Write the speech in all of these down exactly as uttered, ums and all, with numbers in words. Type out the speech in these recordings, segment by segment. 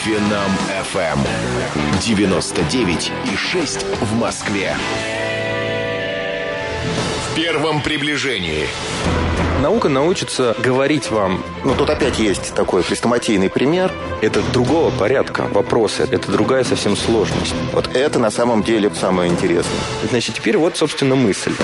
Финам эф эм девяносто девять и шесть в Москве. В первом приближении. Наука научится говорить вам. Ну, тут опять есть такой хрестоматийный пример. Это другого порядка вопросы, это другая совсем сложность. Вот это на самом деле самое интересное. Значит, теперь вот, собственно, мысль.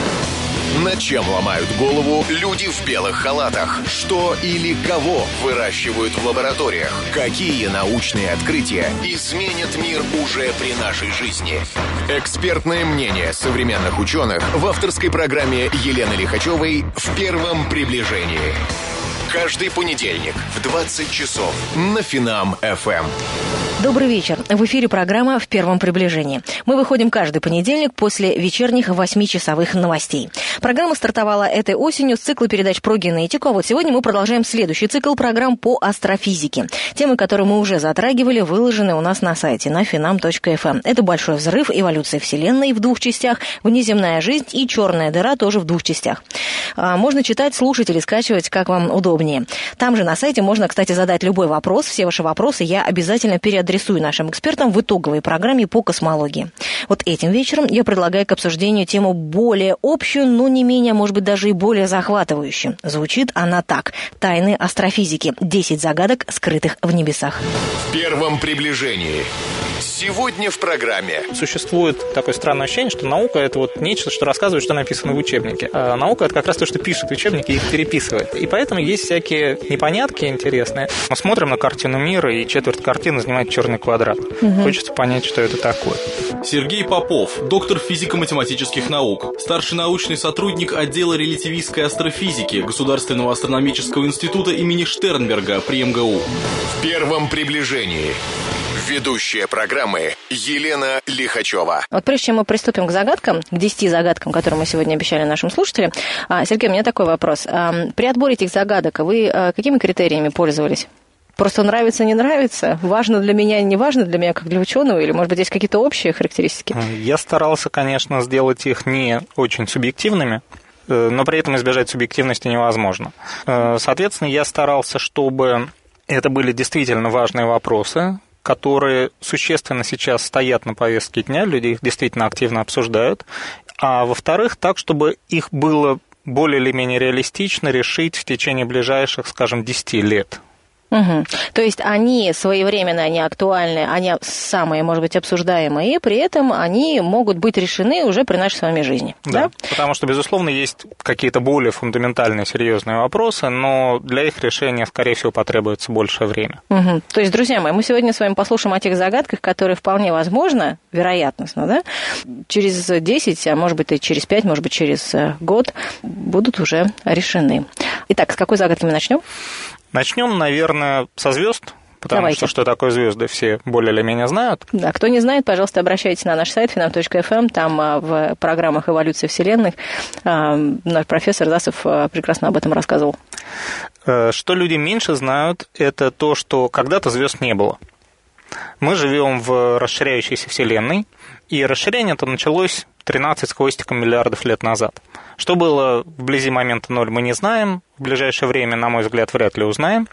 Над чем ломают голову люди в белых халатах? Что или кого выращивают в лабораториях? Какие научные открытия изменят мир уже при нашей жизни? Экспертное мнение современных ученых в авторской программе Елены Лихачевой «В первом приближении». Каждый понедельник в двадцать часов на Финам эф эм. Добрый вечер. В эфире программа «В первом приближении». Мы выходим каждый понедельник после вечерних восьмичасовых новостей. Программа стартовала этой осенью с цикла передач про генетику, а вот сегодня мы продолжаем следующий цикл программ по астрофизике. Темы, которые мы уже затрагивали, выложены у нас на сайте на финам точка эф эм. Это «Большой взрыв», эволюция Вселенной в двух частях, внеземная жизнь и черная дыра тоже в двух частях. Можно читать, слушать или скачивать, как вам удобнее. Там же на сайте можно, кстати, задать любой вопрос. Все ваши вопросы я обязательно переадресую нашим экспертам в итоговой программе по космологии. Вот этим вечером я предлагаю к обсуждению тему более общую, но не менее, может быть, даже и более захватывающую. Звучит она так. Тайны астрофизики. десять загадок, скрытых в небесах. В первом приближении. Сегодня в программе. Существует такое странное ощущение, что наука – это вот нечто, что рассказывает, что написано в учебнике. А наука – это как раз то, что пишет в учебнике и их переписывает. И поэтому есть всякие непонятки интересные. Мы смотрим на картину мира, и четверть картины занимает черный квадрат. Угу. Хочется понять, что это такое. Сергей Попов, доктор физико-математических наук, старший научный сотрудник отдела релятивистской астрофизики Государственного астрономического института имени Штернберга при эм гэ у. В первом приближении. Ведущая программы Елена Лихачева. Вот прежде чем мы приступим к загадкам, к десяти загадкам, которые мы сегодня обещали нашим слушателям, Сергей, у меня такой вопрос. При отборе этих загадок вы какими критериями пользовались? Просто нравится, не нравится? Важно для меня, не важно для меня, как для ученого? Или, может быть, есть какие-то общие характеристики? Я старался, конечно, сделать их не очень субъективными, но при этом избежать субъективности невозможно. Соответственно, я старался, чтобы это были действительно важные вопросы, которые существенно сейчас стоят на повестке дня, люди их действительно активно обсуждают, а во-вторых, так, чтобы их было более или менее реалистично решить в течение ближайших, скажем, десяти лет. Угу. То есть они своевременные, они актуальны, они самые, может быть, обсуждаемые, и при этом они могут быть решены уже при нашей с вами жизни. Да, да? Потому что, безусловно, есть какие-то более фундаментальные, серьезные вопросы, но для их решения, скорее всего, потребуется большее время. Угу. То есть, друзья мои, мы сегодня с вами послушаем о тех загадках, которые вполне возможно, вероятностно, да, через десять, а может быть и через пять, может быть через год будут уже решены. Итак, с какой загадки мы начнем? Начнем, наверное, со звезд, потому Давайте. что что такое звезды, все более или менее знают. Да, кто не знает, пожалуйста, обращайтесь на наш сайт финам точка эф эм, там в программах «Эволюция Вселенной» наш профессор Засов прекрасно об этом рассказывал. Что люди меньше знают, это то, что когда-то звезд не было. Мы живем в расширяющейся Вселенной, и расширение это началось тринадцать с хвостиком миллиардов лет назад. Что было вблизи момента ноль, мы не знаем. В ближайшее время, на мой взгляд, вряд ли узнаем.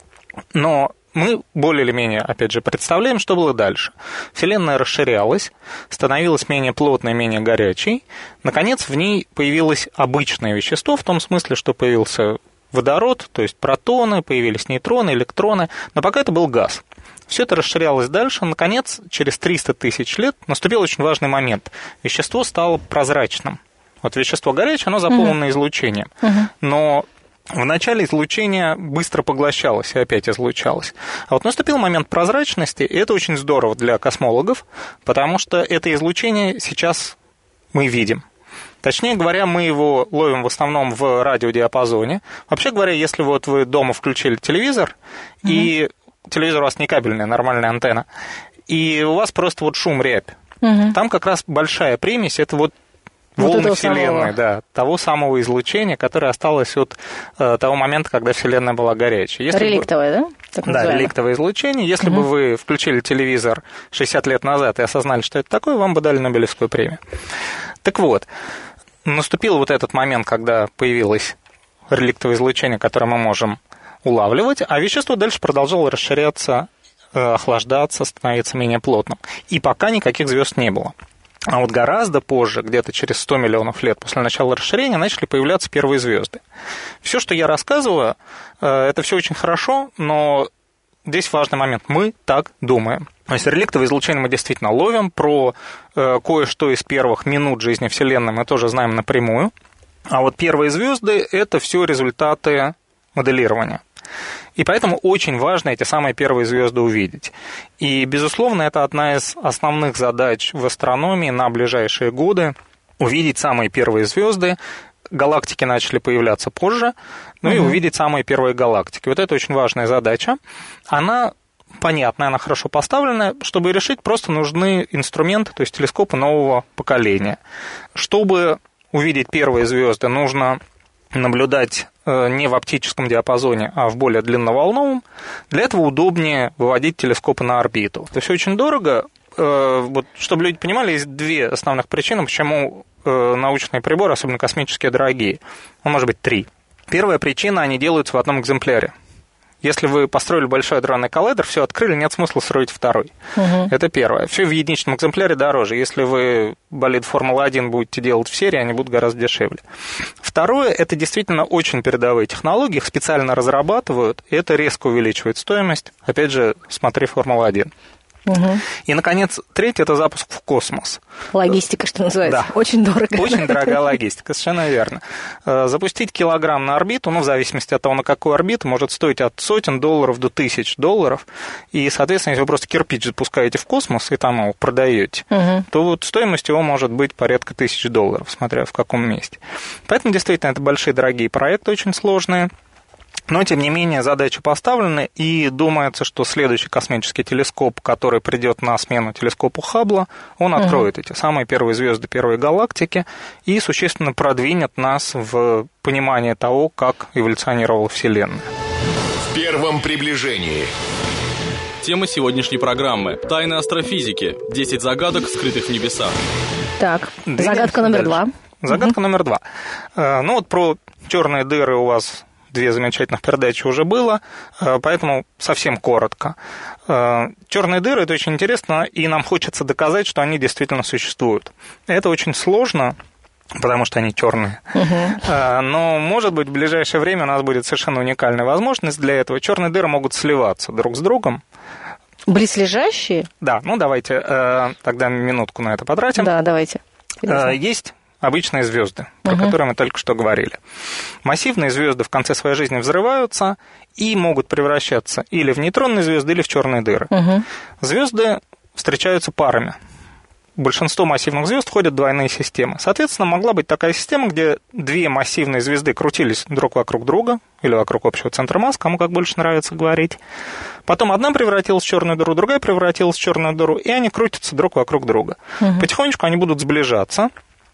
Но мы более или менее, опять же, представляем, что было дальше. Вселенная расширялась, становилась менее плотной, менее горячей. Наконец, в ней появилось обычное вещество, в том смысле, что появился водород, то есть протоны, появились нейтроны, электроны, но пока это был газ. Все это расширялось дальше. Наконец, через триста тысяч лет наступил очень важный момент. Вещество стало прозрачным. Вот вещество горячее, оно заполнено uh-huh. излучением. Uh-huh. Но вначале излучение быстро поглощалось и опять излучалось. А вот наступил момент прозрачности, и это очень здорово для космологов, потому что это излучение сейчас мы видим. Точнее говоря, мы его ловим в основном в радиодиапазоне. Вообще говоря, если вот вы дома включили телевизор, uh-huh. и телевизор у вас не кабельная, нормальная антенна, и у вас просто вот шум, рябь. Uh-huh. Там как раз большая примесь, это вот волны вот Вселенной, да, того самого излучения, которое осталось от э, того момента, когда Вселенная была горячей. Если реликтовое, бы, да? Так да, называемое. Реликтовое излучение. Если угу. бы вы включили телевизор шестьдесят лет назад и осознали, что это такое, вам бы дали Нобелевскую премию. Так вот, наступил вот этот момент, когда появилось реликтовое излучение, которое мы можем улавливать, а вещество дальше продолжало расширяться охлаждаться, становиться менее плотным. И пока никаких звезд не было. А вот гораздо позже, где-то через сто миллионов лет после начала расширения, начали появляться первые звезды. Все, что я рассказываю, это все очень хорошо, но здесь важный момент. Мы так думаем. То есть реликтовое излучение мы действительно ловим. Про кое-что из первых минут жизни Вселенной мы тоже знаем напрямую. А вот первые звезды – это все результаты моделирования. И поэтому очень важно эти самые первые звезды увидеть. И, безусловно, это одна из основных задач в астрономии на ближайшие годы – увидеть самые первые звезды. Галактики начали появляться позже, ну угу. и увидеть самые первые галактики. Вот это очень важная задача. Она понятная, она хорошо поставленная. Чтобы решить, просто нужны инструменты, то есть телескопы нового поколения. Чтобы увидеть первые звезды, нужно наблюдать не в оптическом диапазоне, а в более длинноволновом. Для этого удобнее выводить телескопы на орбиту. Это все очень дорого. Вот, чтобы люди понимали, есть две основных причины, почему научные приборы, особенно космические, дорогие. Ну, может быть, три. Первая причина – они делаются в одном экземпляре. Если вы построили большой адронный коллайдер, все открыли, нет смысла строить второй. Угу. Это первое. Все в единичном экземпляре дороже. Если вы болид Формулы один будете делать в серии, они будут гораздо дешевле. Второе, это действительно очень передовые технологии, их специально разрабатывают, и это резко увеличивает стоимость. Опять же, смотри Формула один. Угу. И, наконец, третье – это запуск в космос. Логистика, что называется. Да. Очень дорого. Очень дорогая логистика, совершенно верно. Запустить килограмм на орбиту, ну, в зависимости от того, на какую орбиту, может стоить от сотен долларов до тысяч долларов. И, соответственно, если вы просто кирпич запускаете в космос и там его продаете, угу. то вот стоимость его может быть порядка тысяч долларов, смотря в каком месте. Поэтому, действительно, это большие дорогие проекты, очень сложные. Но, тем не менее, задачи поставлены, и думается, что следующий космический телескоп, который придет на смену телескопу Хаббла, он откроет угу. эти самые первые звезды, первые галактики, и существенно продвинет нас в понимание того, как эволюционировала Вселенная. В первом приближении. Тема сегодняшней программы – тайны астрофизики. десять загадок, скрытых в небесах. Так, загадка номер два. Загадка номер два. Ну вот про черные дыры у вас... Две замечательных передачи уже было, поэтому совсем коротко. Черные дыры – это очень интересно, и нам хочется доказать, что они действительно существуют. Это очень сложно, потому что они черные. Угу. Но, может быть, в ближайшее время у нас будет совершенно уникальная возможность для этого. Черные дыры могут сливаться друг с другом. Близлежащие? Да, ну давайте тогда минутку на это потратим. Да, давайте. Интересно. Есть обычные звезды, про угу. которые мы только что говорили. Массивные звезды в конце своей жизни взрываются и могут превращаться или в нейтронные звезды, или в черные дыры. Угу. Звезды встречаются парами. Большинство массивных звезд входят в двойные системы. Соответственно, могла быть такая система, где две массивные звезды крутились друг вокруг друга или вокруг общего центра масс, кому как больше нравится говорить. Потом одна превратилась в черную дыру, другая превратилась в черную дыру, и они крутятся друг вокруг друга. Угу. Потихонечку они будут сближаться.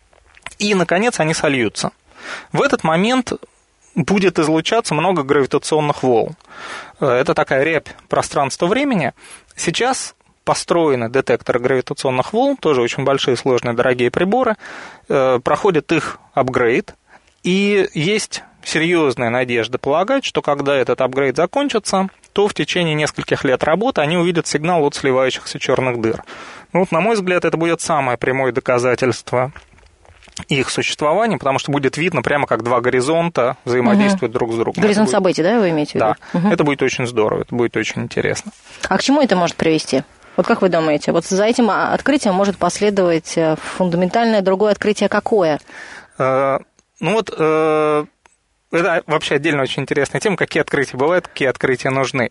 И, наконец, они сольются. В этот момент будет излучаться много гравитационных волн. Это такая рябь пространства-времени. Сейчас построены детекторы гравитационных волн, тоже очень большие, сложные, дорогие приборы. Проходит их апгрейд. И есть серьезная надежда полагать, что когда этот апгрейд закончится, то в течение нескольких лет работы они увидят сигнал от сливающихся черных дыр. Ну, вот, на мой взгляд, это будет самое прямое доказательство их существования, потому что будет видно прямо, как два горизонта взаимодействуют угу. друг с другом. Горизонт будет... событий, да, вы имеете в виду? Да, угу. это будет очень здорово, это будет очень интересно. А к чему это может привести? Вот как вы думаете, вот за этим открытием может последовать фундаментальное другое открытие какое? Ну вот, это вообще отдельно очень интересная тема, какие открытия бывают, какие открытия нужны.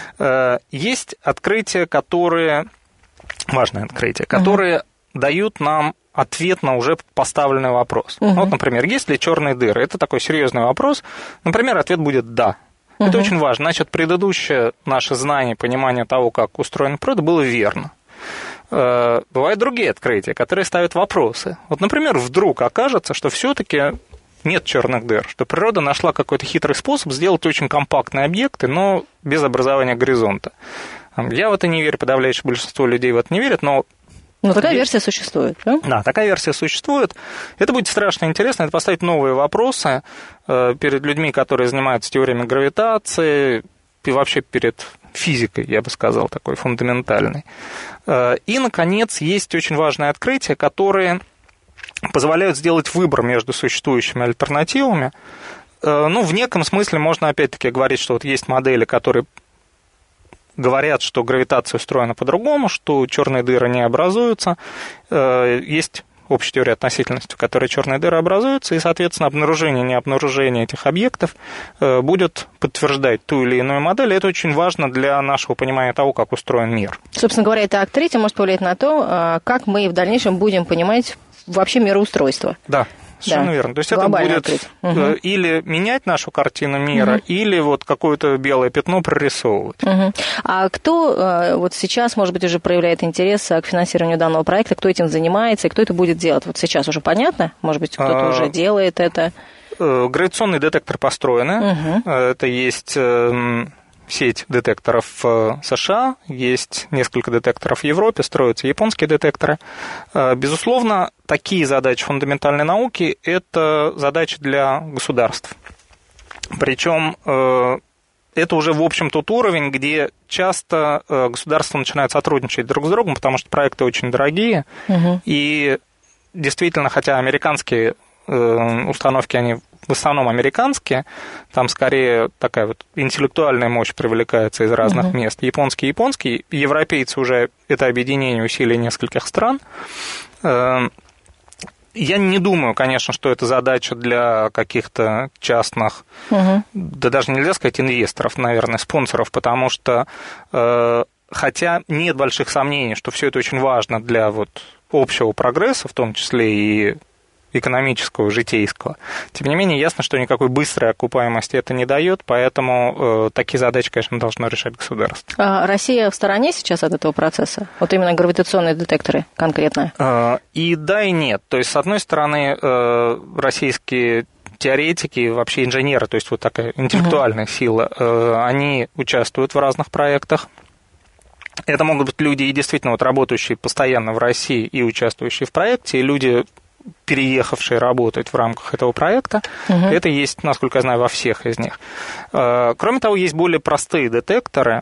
Есть открытия, которые, важные открытия, которые угу. дают нам ответ на уже поставленный вопрос. Угу. Вот, например, есть ли черные дыры? Это такой серьезный вопрос. Например, ответ будет «да». Угу. Это очень важно. Значит, предыдущее наше знание, понимание того, как устроен природа, было верно. Бывают другие открытия, которые ставят вопросы. Вот, например, вдруг окажется, что все-таки нет черных дыр, что природа нашла какой-то хитрый способ сделать очень компактные объекты, но без образования горизонта. Я в это не верю, подавляющее большинство людей в это не верят, но Но такая версия существует, да? Да, такая версия существует. Это будет страшно интересно, это поставить новые вопросы перед людьми, которые занимаются теориями гравитации, и вообще перед физикой, я бы сказал, такой фундаментальной. И, наконец, есть очень важные открытия, которые позволяют сделать выбор между существующими альтернативами. Ну, в неком смысле можно, опять-таки, говорить, что вот есть модели, которые говорят, что гравитация устроена по-другому, что черные дыры не образуются. Есть общая теория относительности, в которой черные дыры образуются, и, соответственно, обнаружение и необнаружение этих объектов будет подтверждать ту или иную модель. И это очень важно для нашего понимания того, как устроен мир. Собственно говоря, это открытие может повлиять на то, как мы в дальнейшем будем понимать вообще мироустройство. Да. Совершенно да. верно. То есть это будет угу. или менять нашу картину мира, угу. или вот какое-то белое пятно прорисовывать. Угу. А кто вот сейчас, может быть, уже проявляет интерес к финансированию данного проекта, кто этим занимается и кто это будет делать? Вот сейчас уже понятно? Может быть, кто-то а... уже делает это? Гравитационные детекторы построены. Угу. Это есть... сеть детекторов в США, есть несколько детекторов в Европе, строятся японские детекторы. Безусловно, такие задачи фундаментальной науки – это задачи для государств. Причем это уже, в общем, тот уровень, где часто государства начинают сотрудничать друг с другом, потому что проекты очень дорогие. Угу. И действительно, хотя американские установки, они в основном американские, там скорее такая вот интеллектуальная мощь привлекается из разных uh-huh. мест. Японские, японские, европейцы уже это объединение усилий нескольких стран. Я не думаю, конечно, что это задача для каких-то частных, uh-huh. да даже нельзя сказать инвесторов, наверное, спонсоров, потому что, хотя нет больших сомнений, что все это очень важно для вот общего прогресса, в том числе и экономического, житейского. Тем не менее, ясно, что никакой быстрой окупаемости это не дает, поэтому э, такие задачи, конечно, должно решать государство. А Россия в стороне сейчас от этого процесса? Вот именно гравитационные детекторы конкретно? Э, и да, и нет. То есть, с одной стороны, э, российские теоретики, вообще инженеры, то есть вот такая интеллектуальная угу. сила, э, они участвуют в разных проектах. Это могут быть люди, и действительно вот работающие постоянно в России и участвующие в проекте, и люди, переехавшие работать в рамках этого проекта. Угу. Это есть, насколько я знаю, во всех из них. Кроме того, есть более простые детекторы,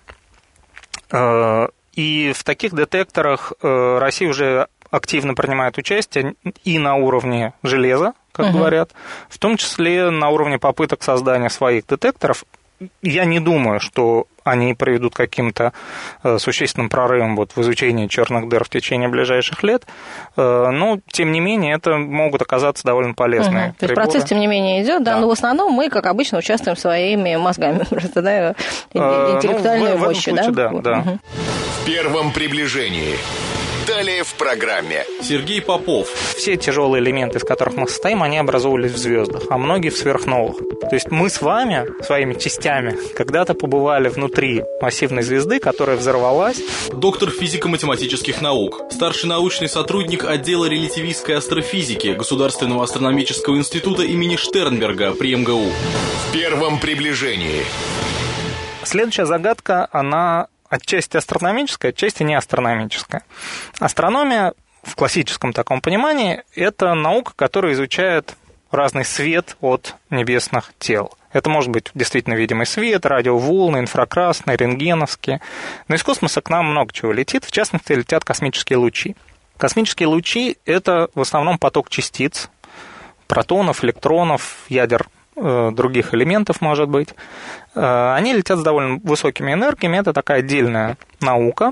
и в таких детекторах Россия уже активно принимает участие и на уровне железа, как угу. говорят, в том числе на уровне попыток создания своих детекторов. Я не думаю, что они приведут к каким-то существенным прорывам вот в изучении черных дыр в течение ближайших лет, но, тем не менее, это могут оказаться довольно полезные угу. То есть процесс, тем не менее, идет, да, да, но в основном мы, как обычно, участвуем своими мозгами, просто, да, интеллектуальной ну, мощью, да? да, вот. да. Угу. В первом приближении. Далее в программе. Сергей Попов. Все тяжелые элементы, из которых мы состоим, они образовывались в звездах, а многие в сверхновых. То есть мы с вами, своими частями, когда-то побывали внутри массивной звезды, которая взорвалась. Доктор физико-математических наук, старший научный сотрудник отдела релятивистской астрофизики Государственного астрономического института имени Штернберга при эм гэ у. В первом приближении. Следующая загадка, она отчасти астрономическая, отчасти не астрономическая. Астрономия в классическом таком понимании – это наука, которая изучает разный свет от небесных тел. Это может быть действительно видимый свет, радиоволны, инфракрасные, рентгеновские. Но из космоса к нам много чего летит, в частности, летят космические лучи. Космические лучи – это в основном поток частиц, протонов, электронов, ядер других элементов, может быть. Они летят с довольно высокими энергиями, это такая отдельная наука.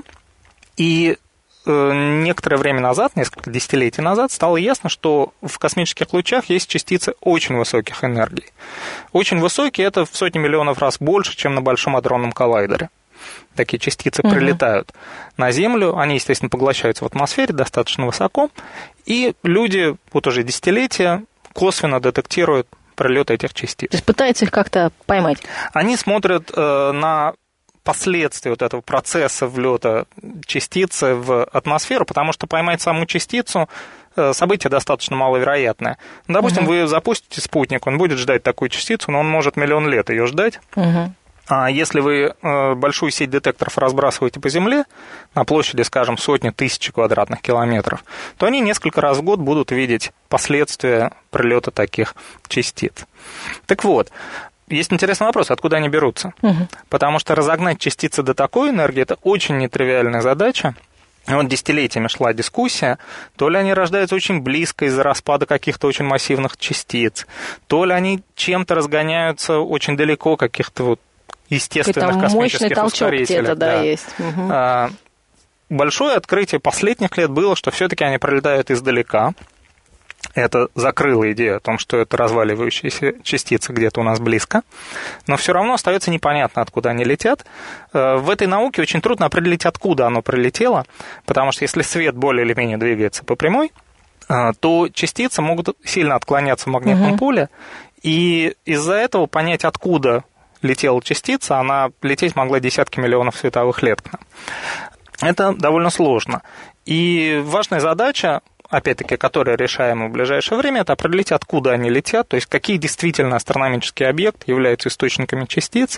И некоторое время назад, несколько десятилетий назад, стало ясно, что в космических лучах есть частицы очень высоких энергий. Очень высокие – это в сотни миллионов раз больше, чем на Большом адронном коллайдере. Такие частицы угу. прилетают на Землю, они, естественно, поглощаются в атмосфере достаточно высоко, и люди вот уже десятилетия косвенно детектируют прилет этих частиц. То есть пытаются их как-то поймать? Они смотрят э, на последствия вот этого процесса влета частицы в атмосферу, потому что поймать саму частицу э, событие достаточно маловероятное. Допустим, угу. вы запустите спутник, он будет ждать такую частицу, но он может миллион лет ее ждать. Угу. А если вы большую сеть детекторов разбрасываете по Земле на площади, скажем, сотни тысяч квадратных километров, то они несколько раз в год будут видеть последствия прилета таких частиц. Так вот, есть интересный вопрос, откуда они берутся. Угу. Потому что разогнать частицы до такой энергии – это очень нетривиальная задача. Вот десятилетиями шла дискуссия, то ли они рождаются очень близко из-за распада каких-то очень массивных частиц, то ли они чем-то разгоняются очень далеко, каких-то вот естественных космических ускорителей. Да, да, есть. Угу. Большое открытие последних лет было, что все-таки они пролетают издалека. Это закрыло идею о том, что это разваливающиеся частицы где-то у нас близко. Но все равно остается непонятно, откуда они летят. В этой науке очень трудно определить, откуда оно прилетело, потому что если свет более или менее двигается по прямой, то частицы могут сильно отклоняться в магнитном угу. поле, и из-за этого понять, откуда летела частица, она лететь могла десятки миллионов световых лет к нам. Это довольно сложно. И важная задача, опять-таки, которая решаема в ближайшее время, это определить, откуда они летят, то есть какие действительно астрономические объекты являются источниками частиц.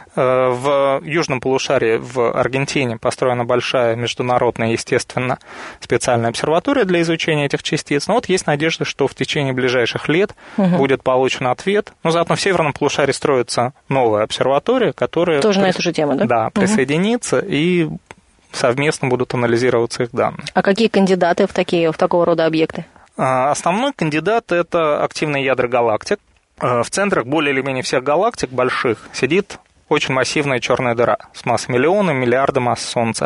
В южном полушарии в Аргентине построена большая международная, естественно, специальная обсерватория для изучения этих частиц. Но вот есть надежда, что в течение ближайших лет угу. будет получен ответ. Но заодно в северном полушарии строится новая обсерватория, которая... Тоже при... на эту же тему, да? Да, присоединится угу. и... совместно будут анализироваться их данные. А какие кандидаты в, такие, в такого рода объекты? Основной кандидат – это активные ядра галактик. В центрах более или менее всех галактик больших сидит очень массивная черная дыра с массой миллиона, миллиарда масс Солнца.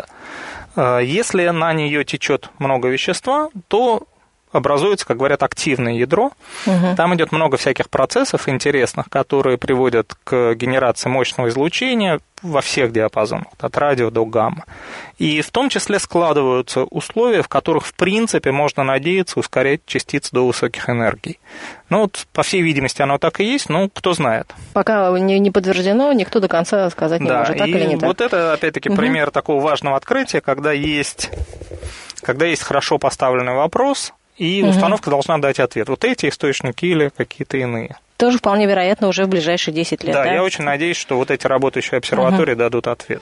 Если на нее течет много вещества, то образуется, как говорят, активное ядро. Угу. Там идет много всяких процессов интересных, которые приводят к генерации мощного излучения во всех диапазонах, от радио до гамма. И в том числе складываются условия, в которых, в принципе, можно надеяться ускорять частицы до высоких энергий. Ну, вот, по всей видимости, оно так и есть, но кто знает. Пока не, не подтверждено, никто до конца сказать не да, может, так или не так. Вот это, опять-таки, угу. пример такого важного открытия, когда есть, когда есть хорошо поставленный вопрос, и угу. установка должна дать ответ. Вот эти источники или какие-то иные. Тоже вполне вероятно уже в ближайшие десять лет. Да, да? я очень надеюсь, что вот эти работающие обсерватории угу. дадут ответ.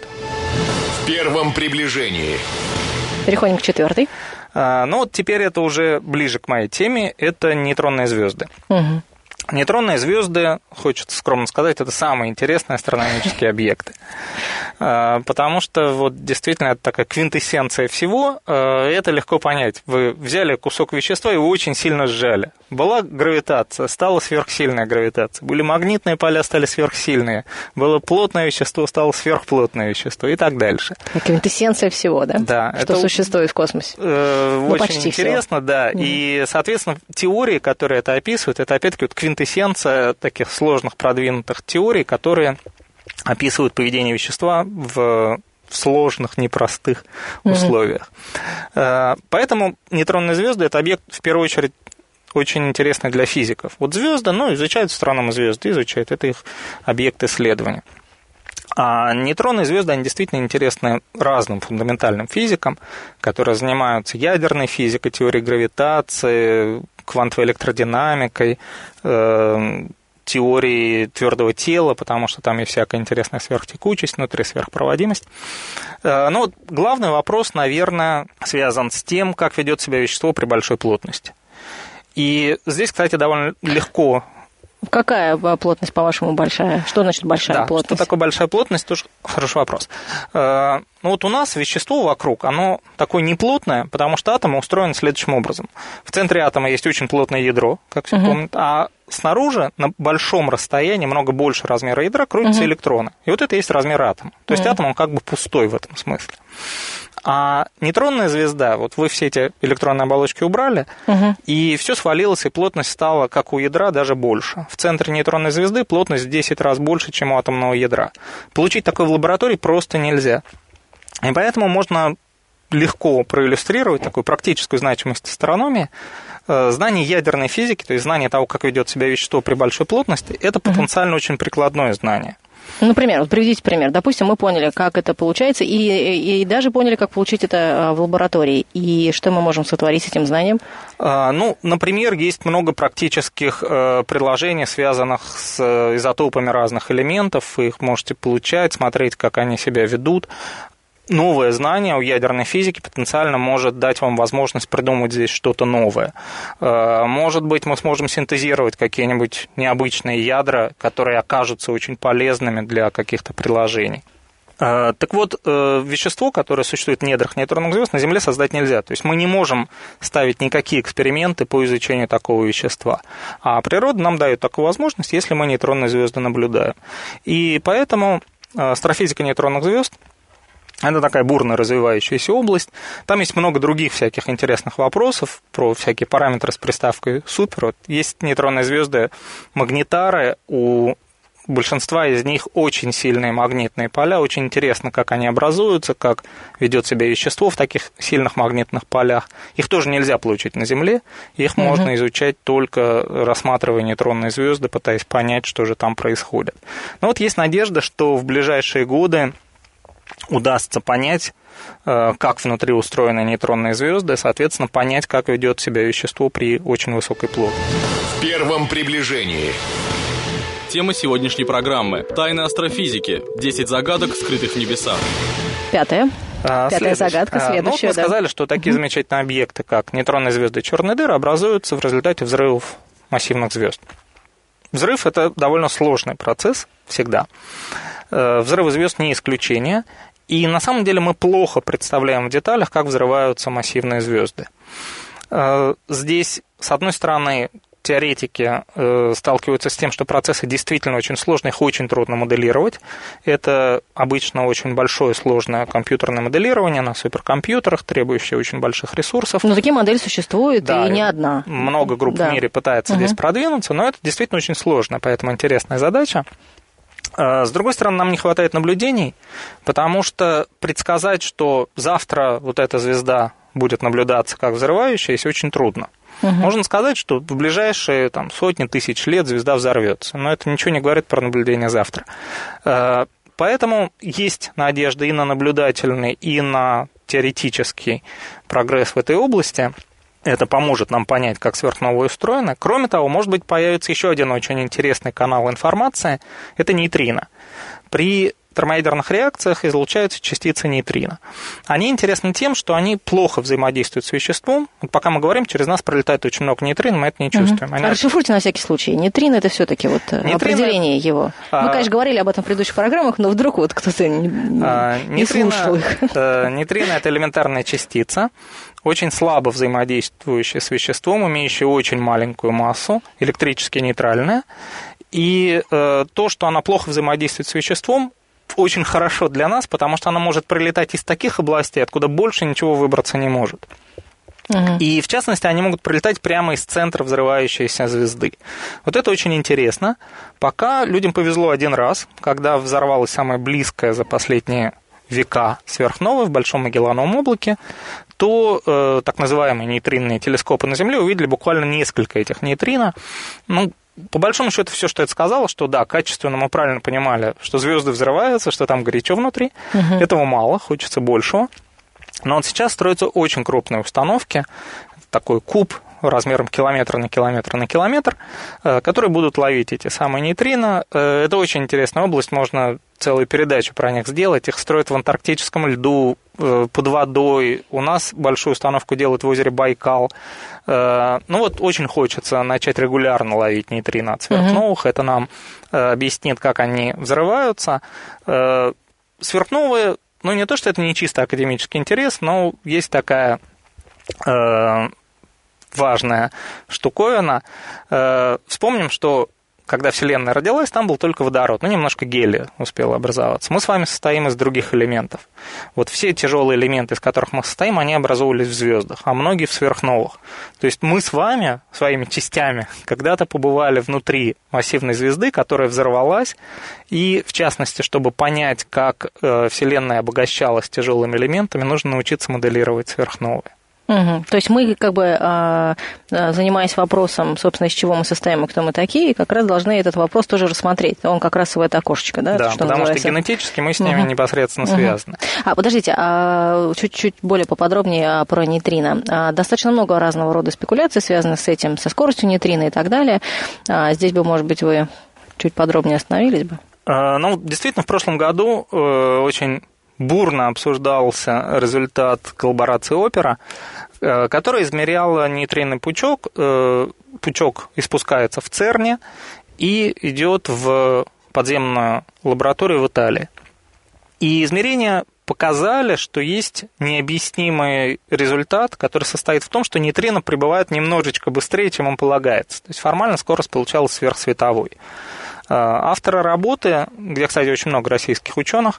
В первом приближении. Переходим к четвертой. А, ну вот теперь это уже ближе к моей теме. Это нейтронные звезды. Угу. Нейтронные звезды, хочется скромно сказать, это самые интересные астрономические объекты. Потому что вот действительно это такая квинтэссенция всего, это легко понять. Вы взяли кусок вещества и его очень сильно сжали. Была гравитация, стала сверхсильная гравитация. Были магнитные поля, стали сверхсильные. Было плотное вещество, стало сверхплотное вещество и так дальше. Квинтэссенция всего, да? Да. Что это существует в космосе. Э, ну, очень интересно, всего. Да. Mm. И, соответственно, теории, которые это описывают, это опять-таки вот квинтэссенция таких сложных продвинутых теорий, которые описывают поведение вещества в сложных, непростых mm-hmm. условиях. Поэтому нейтронные звезды – это объект, в первую очередь, очень интересный для физиков. Вот звезды, ну, изучают астрономы звезды, изучают, это их объект исследования. А нейтронные звезды, они действительно интересны разным фундаментальным физикам, которые занимаются ядерной физикой, теорией гравитации, квантовой электродинамикой, э, теории твердого тела, потому что там есть всякая интересная сверхтекучесть внутри, сверхпроводимость. Э, но главный вопрос, наверное, связан с тем, как ведет себя вещество при большой плотности. И здесь, кстати, довольно легко. Какая плотность, по-вашему, большая? Что значит большая да, плотность? Что такое большая плотность, тоже хороший вопрос. Ну вот у нас вещество вокруг, оно такое неплотное, потому что атомы устроены следующим образом. В центре атома есть очень плотное ядро, как все угу. помнят, а снаружи на большом расстоянии, много больше размера ядра, крутятся угу. электроны. И вот это и есть размер атома. То есть угу. атом, он как бы пустой в этом смысле. А нейтронная звезда, вот вы все эти электронные оболочки убрали, угу. и все свалилось, и плотность стала, как у ядра, даже больше. В центре нейтронной звезды плотность в десять раз больше, чем у атомного ядра. Получить такое в лаборатории просто нельзя. И поэтому можно легко проиллюстрировать такую практическую значимость астрономии. Знание ядерной физики, то есть знание того, как ведет себя вещество при большой плотности, это потенциально угу. очень прикладное знание. Например, вот приведите пример. Допустим, мы поняли, как это получается, и, и, и даже поняли, как получить это в лаборатории. И что мы можем сотворить с этим знанием? А, ну, например, есть много практических э, приложений, связанных с изотопами разных элементов. Вы их можете получать, смотреть, как они себя ведут. новое знание о ядерной физике потенциально может дать вам возможность придумать здесь что-то новое. Может быть, мы сможем синтезировать какие-нибудь необычные ядра, которые окажутся очень полезными для каких-то приложений. Так вот, вещество, которое существует в недрах нейтронных звезд, на Земле создать нельзя. То есть мы не можем ставить никакие эксперименты по изучению такого вещества. А природа нам дает такую возможность, если мы нейтронные звезды наблюдаем. И поэтому астрофизика нейтронных звезд — это такая бурно развивающаяся область. Там есть много других всяких интересных вопросов про всякие параметры с приставкой «супер». Вот есть нейтронные звезды магнитары, у большинства из них очень сильные магнитные поля. Очень интересно, как они образуются, как ведет себя вещество в таких сильных магнитных полях. Их тоже нельзя получить на Земле. Их угу. можно изучать только рассматривая нейтронные звезды, пытаясь понять, что же там происходит. Но вот есть надежда, что в ближайшие годы удастся понять, как внутри устроены нейтронные звезды, соответственно, понять, как ведет себя вещество при очень высокой плотности. В первом приближении. Тема сегодняшней программы – тайны астрофизики. десять загадок, скрытых в небесах. Пятая. А, Пятая загадка, следующая. Ну, вот мы да. сказали, что такие угу. замечательные объекты, как нейтронные звезды и черные дыры, образуются в результате взрывов массивных звезд. Взрыв – это довольно сложный процесс всегда. Взрывы звезд не исключение. И на самом деле мы плохо представляем в деталях, как взрываются массивные звезды. Здесь, с одной стороны, теоретики э, сталкиваются с тем, что процессы действительно очень сложные, их очень трудно моделировать. Это обычно очень большое сложное компьютерное моделирование на суперкомпьютерах, требующее очень больших ресурсов. Но такие модели существуют, да, и не одна. Много групп да. в мире пытается угу. здесь продвинуться, но это действительно очень сложно, поэтому интересная задача. С другой стороны, нам не хватает наблюдений, потому что предсказать, что завтра вот эта звезда будет наблюдаться как взрывающаяся, очень трудно. Угу. Можно сказать, что в ближайшие там, сотни тысяч лет звезда взорвется, но это ничего не говорит про наблюдение завтра. Поэтому есть надежда и на наблюдательный, и на теоретический прогресс в этой области. Это поможет нам понять, как сверхновая устроена. Кроме того, может быть, появится еще один очень интересный канал информации – это нейтрино. При термоядерных реакциях излучаются частицы нейтрино. Они интересны тем, что они плохо взаимодействуют с веществом. Вот пока мы говорим, через нас пролетает очень много нейтрино, мы это не чувствуем. Угу. Они... Расшифруйте на всякий случай. Нейтрино – это все-таки вот нейтрино... определение его. Мы, а... конечно, говорили об этом в предыдущих программах, но вдруг вот кто-то не, а, не нейтрино... слушал их. Нейтрино – это элементарная частица, очень слабо взаимодействующая с веществом, имеющая очень маленькую массу, электрически нейтральная. И э, то, что она плохо взаимодействует с веществом, очень хорошо для нас, потому что она может прилетать из таких областей, откуда больше ничего выбраться не может. Угу. И, в частности, они могут прилетать прямо из центра взрывающейся звезды. Вот это очень интересно. Пока людям повезло один раз, когда взорвалась самая близкая за последние века сверхновая в Большом Магеллановом облаке, то э, так называемые нейтринные телескопы на Земле увидели буквально несколько этих нейтрино. Ну, по большому счету, все, что это сказало, что да, качественно мы правильно понимали, что звезды взрываются, что там горячо внутри. Угу. Этого мало, хочется большего. Но вот сейчас строятся очень крупные установки, такой куб размером километр на километр на километр, которые будут ловить эти самые нейтрино. Это очень интересная область, можно целую передачу про них сделать. Их строят в антарктическом льду, под водой. У нас большую установку делают в озере Байкал. Ну вот очень хочется начать регулярно ловить нейтрино от сверхновых. Mm-hmm. Это нам объяснит, как они взрываются. Сверхновые, ну не то, что это не чисто академический интерес, но есть такая важная штуковина. Вспомним, что когда Вселенная родилась, там был только водород, ну, немножко гелия успело образоваться. Мы с вами состоим из других элементов. Вот все тяжелые элементы, из которых мы состоим, они образовывались в звездах, а многие в сверхновых. То есть мы с вами, своими частями, когда-то побывали внутри массивной звезды, которая взорвалась, и, в частности, чтобы понять, как Вселенная обогащалась тяжелыми элементами, нужно научиться моделировать сверхновые. Угу. То есть мы, как бы, занимаясь вопросом, собственно, из чего мы состоим и кто мы такие, как раз должны этот вопрос тоже рассмотреть. Он как раз в это окошечко, да? Да, что потому называется. Что генетически мы с ними угу. непосредственно угу. связаны. А, подождите, а чуть-чуть более поподробнее про нейтрино. Достаточно много разного рода спекуляций, связанных с этим, со скоростью нейтрино и так далее. Здесь бы, может быть, вы чуть подробнее остановились бы? Ну, действительно, в прошлом году очень бурно обсуждался результат коллаборации Опера, которая измеряла нейтринный пучок. Пучок испускается в ЦЕРНе и идет в подземную лабораторию в Италии. И измерения показали, что есть необъяснимый результат, который состоит в том, что нейтрино прибывает немножечко быстрее, чем им полагается. То есть формально скорость получалась сверхсветовой. Авторы работы, где, кстати, очень много российских ученых,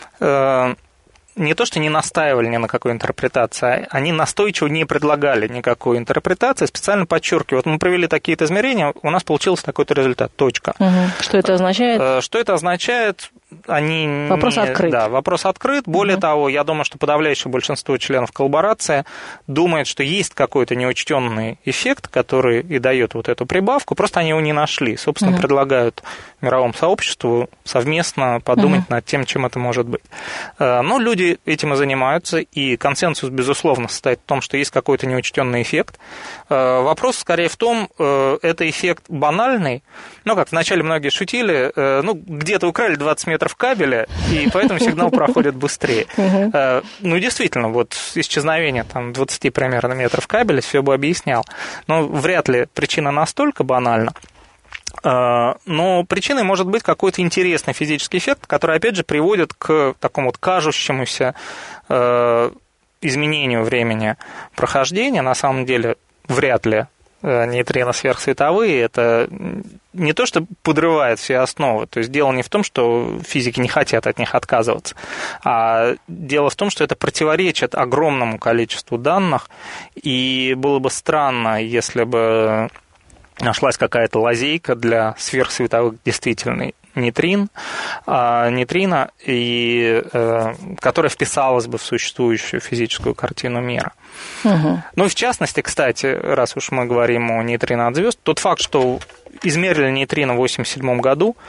не то что не настаивали ни на какой интерпретации, они настойчиво не предлагали никакой интерпретации, специально подчеркиваю, вот мы провели такие-то измерения, у нас получился такой-то результат, точка. Угу. Что это означает? Что это означает? Они вопрос не... открыт. Да, вопрос открыт. Более угу. того, я думаю, что подавляющее большинство членов коллаборации думает, что есть какой-то неучтенный эффект, который и дает вот эту прибавку, просто они его не нашли. Собственно, угу. предлагают мировому сообществу совместно подумать угу. над тем, чем это может быть. Но люди этим и занимаются, и консенсус, безусловно, состоит в том, что есть какой-то неучтенный эффект. Вопрос скорее в том, это эффект банальный, ну, как вначале многие шутили, ну, где-то украли двадцать метров кабеля, и поэтому сигнал проходит быстрее. Ну, действительно, вот исчезновение там двадцать примерно метров кабеля все бы объяснял. Но вряд ли причина настолько банальна. Но причиной может быть какой-то интересный физический эффект, который, опять же, приводит к такому вот кажущемуся изменению времени прохождения. На самом деле, вряд ли нейтрино сверхсветовые, это не то, что подрывает все основы, то есть дело не в том, что физики не хотят от них отказываться, а дело в том, что это противоречит огромному количеству данных, и было бы странно, если бы нашлась какая-то лазейка для сверхсветовых действительно нейтрин, а, нейтрино, и, э, которая вписалась бы в существующую физическую картину мира. Угу. Ну и в частности, кстати, раз уж мы говорим о нейтрино от звезд, тот факт, что измерили нейтрино в восемьдесят седьмом году,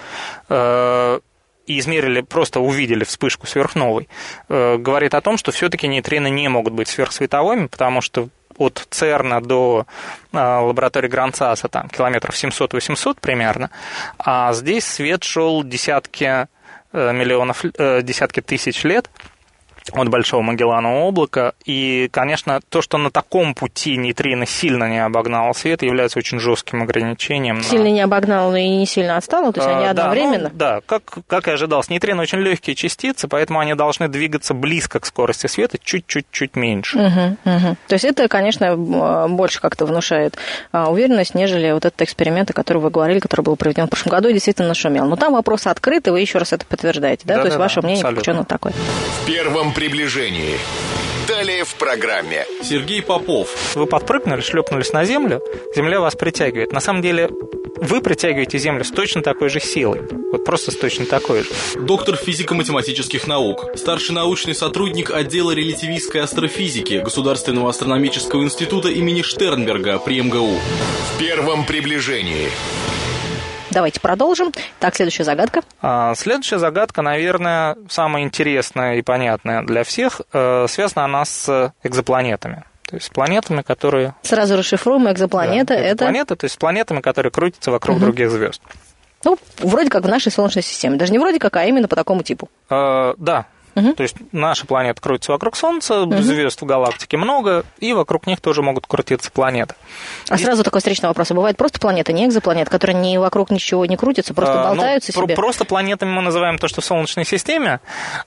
э, и измерили, просто увидели вспышку сверхновой, э, говорит о том, что все-таки нейтрино не могут быть сверхсветовыми, потому что от ЦЕРНа до а, лаборатории Гранд-Сасса там километров семьсот-восемьсот примерно, а здесь свет шел десятки миллионов, десятки тысяч лет от Большого Магелланового облака, и, конечно, то, что на таком пути нейтрино сильно не обогнало свет, является очень жестким ограничением. Сильно на... не обогнало, но и не сильно отстало, то есть они а, одновременно? Да, ну, да, как, как и ожидалось. Нейтрино очень легкие частицы, поэтому они должны двигаться близко к скорости света, чуть-чуть-чуть меньше. Угу, угу. То есть это, конечно, больше как-то внушает уверенность, нежели вот этот эксперимент, о котором вы говорили, который был проведен в прошлом году, и действительно нашумел. Но там вопрос открыт, и вы еще раз это подтверждаете, да? да то есть да, ваше да, мнение абсолютно. как ученого такое? В первом приближении. Далее в программе. Сергей Попов. Вы подпрыгнули, шлепнулись на землю, земля вас притягивает. На самом деле вы притягиваете землю с точно такой же силой. Вот просто с точно такой же. Доктор физико-математических наук. Старший научный сотрудник отдела релятивистской астрофизики Государственного астрономического института имени Штернберга при эм гэ у. В первом приближении. Давайте продолжим. Так, следующая загадка. А, следующая загадка, наверное, самая интересная и понятная для всех. Связана она с экзопланетами. То есть с планетами, которые... Сразу расшифруем. Экзопланета да, это... Экзопланеты, то есть с планетами, которые крутятся вокруг угу. других звезд. Ну, вроде как в нашей Солнечной системе. Даже не вроде как, а именно по такому типу. А, да. Угу. То есть наша планета крутится вокруг Солнца, угу. звезд в галактике много, и вокруг них тоже могут крутиться планеты. А и... сразу такой встречный вопрос. А бывает просто планета, не экзопланета, которые ни вокруг ничего не крутятся, просто а, болтаются ну, себе? Просто планетами мы называем то, что в Солнечной системе.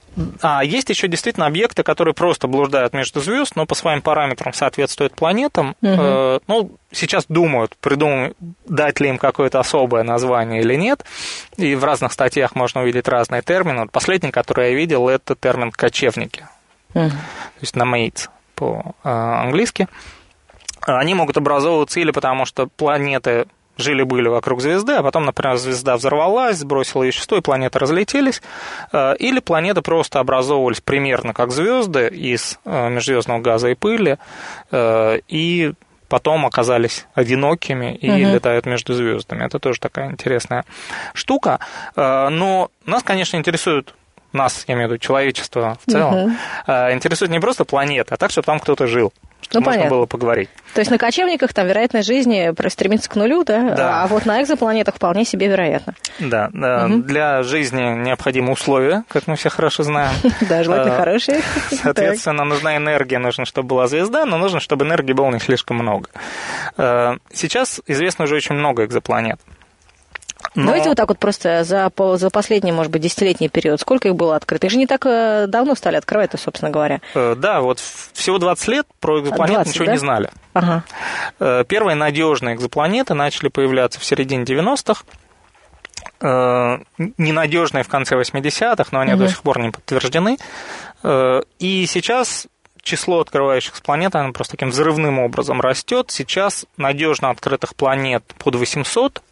А есть еще действительно объекты, которые просто блуждают между звезд, но по своим параметрам соответствуют планетам. Угу. Э, ну, сейчас думают, придумают, дать ли им какое-то особое название или нет. И в разных статьях можно увидеть разные термины. Вот последний, который я видел, это термин «кочевники». Uh-huh. То есть «nomades» по-английски. Они могут образовываться или потому, что планеты жили-были вокруг звезды, а потом, например, звезда взорвалась, сбросила вещество, и планеты разлетелись, или планеты просто образовывались примерно как звезды из межзвездного газа и пыли, и потом оказались одинокими и uh-huh. летают между звездами. Это тоже такая интересная штука. Но нас, конечно, интересует, нас, я имею в виду человечество в целом, uh-huh. интересует не просто планета, а так, чтобы там кто-то жил. чтобы ну, можно понятно. было поговорить. То есть на кочевниках там вероятность жизни стремится к нулю, да? Да. А вот на экзопланетах вполне себе вероятно. Да, да. Угу. Для жизни необходимы условия, как мы все хорошо знаем. Да, желательно хорошие. Соответственно, нужна энергия, нужно, чтобы была звезда, но нужно, чтобы энергии было не слишком много. Сейчас известно уже очень много экзопланет. Но... Давайте вот так вот просто за, за последний, может быть, десятилетний период, сколько их было открыто? Их же не так давно стали открывать-то, собственно говоря. Да, вот всего двадцать лет про экзопланеты двадцать, ничего да? не знали. Ага. Первые надежные экзопланеты начали появляться в середине девяностых. Ненадежные в конце восьмидесятых, но они угу. до сих пор не подтверждены. И сейчас число открывающихся планет, оно просто таким взрывным образом растет. Сейчас надежно открытых планет под восемьсот,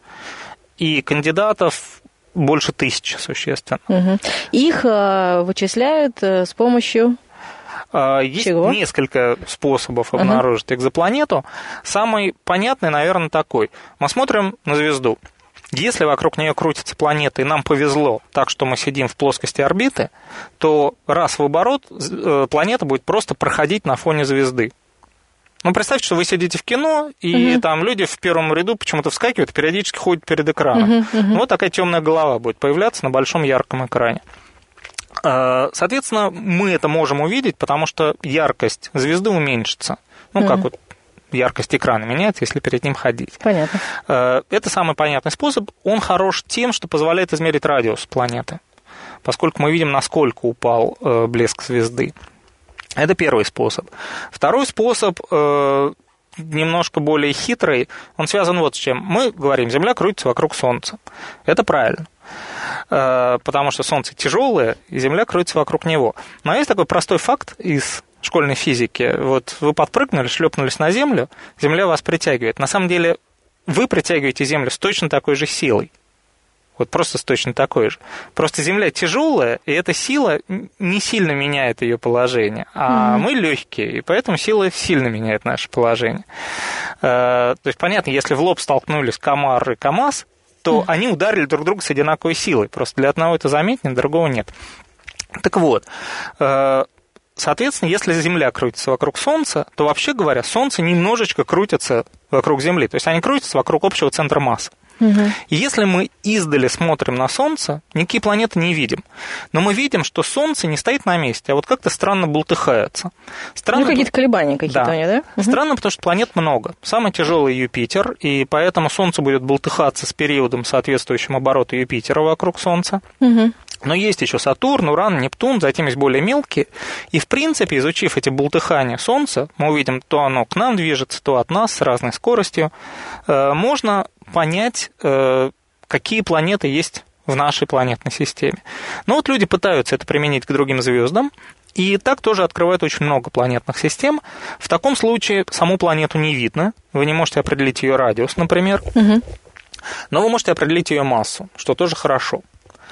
и кандидатов больше тысячи, существенно. Угу. Их э, вычисляют э, с помощью Есть чего? Несколько способов обнаружить угу. экзопланету. Самый понятный, наверное, такой. Мы смотрим на звезду. Если вокруг нее крутится планета, и нам повезло так, что мы сидим в плоскости орбиты, то раз в оборот планета будет просто проходить на фоне звезды. Ну, представьте, что вы сидите в кино, и угу. там люди в первом ряду почему-то вскакивают, периодически ходят перед экраном. Угу, угу. Вот такая темная голова будет появляться на большом ярком экране. Соответственно, мы это можем увидеть, потому что яркость звезды уменьшится. Ну, угу. как вот яркость экрана меняется, если перед ним ходить. Понятно. Это самый понятный способ. Он хорош тем, что позволяет измерить радиус планеты, поскольку мы видим, насколько упал блеск звезды. Это первый способ. Второй способ, э, немножко более хитрый, он связан вот с чем. Мы говорим, Земля крутится вокруг Солнца. Это правильно, э, потому что Солнце тяжелое, и Земля крутится вокруг него. Но есть такой простой факт из школьной физики. Вот вы подпрыгнули, шлепнулись на Землю, Земля вас притягивает. На самом деле вы притягиваете Землю с точно такой же силой. Вот просто с точно такой же. Просто Земля тяжелая, и эта сила не сильно меняет ее положение. А mm-hmm. мы легкие, и поэтому сила сильно меняет наше положение. То есть, понятно, если в лоб столкнулись КАМАР и КАМАЗ, то mm-hmm. они ударили друг друга с одинаковой силой. Просто для одного это заметнее, для другого нет. Так вот, соответственно, если Земля крутится вокруг Солнца, то, вообще говоря, Солнце немножечко крутится вокруг Земли. То есть, они крутятся вокруг общего центра массы. Угу. И если мы издали смотрим на Солнце, никакие планеты не видим. Но мы видим, что Солнце не стоит на месте, а вот как-то странно бултыхается. Странно, ну, какие-то колебания какие-то да. у них, да? Угу. Странно, потому что планет много. Самый тяжелый Юпитер, и поэтому Солнце будет бултыхаться с периодом, соответствующим обороту Юпитера вокруг Солнца. Угу. Но есть еще Сатурн, Уран, Нептун, затем есть более мелкие. И, в принципе, изучив эти бултыхания Солнца, мы увидим, то оно к нам движется, то от нас с разной скоростью. Можно понять, какие планеты есть в нашей планетной системе. Но вот люди пытаются это применить к другим звездам, и так тоже открывают очень много планетных систем. В таком случае саму планету не видно, вы не можете определить ее радиус, например, угу. но вы можете определить ее массу, что тоже хорошо.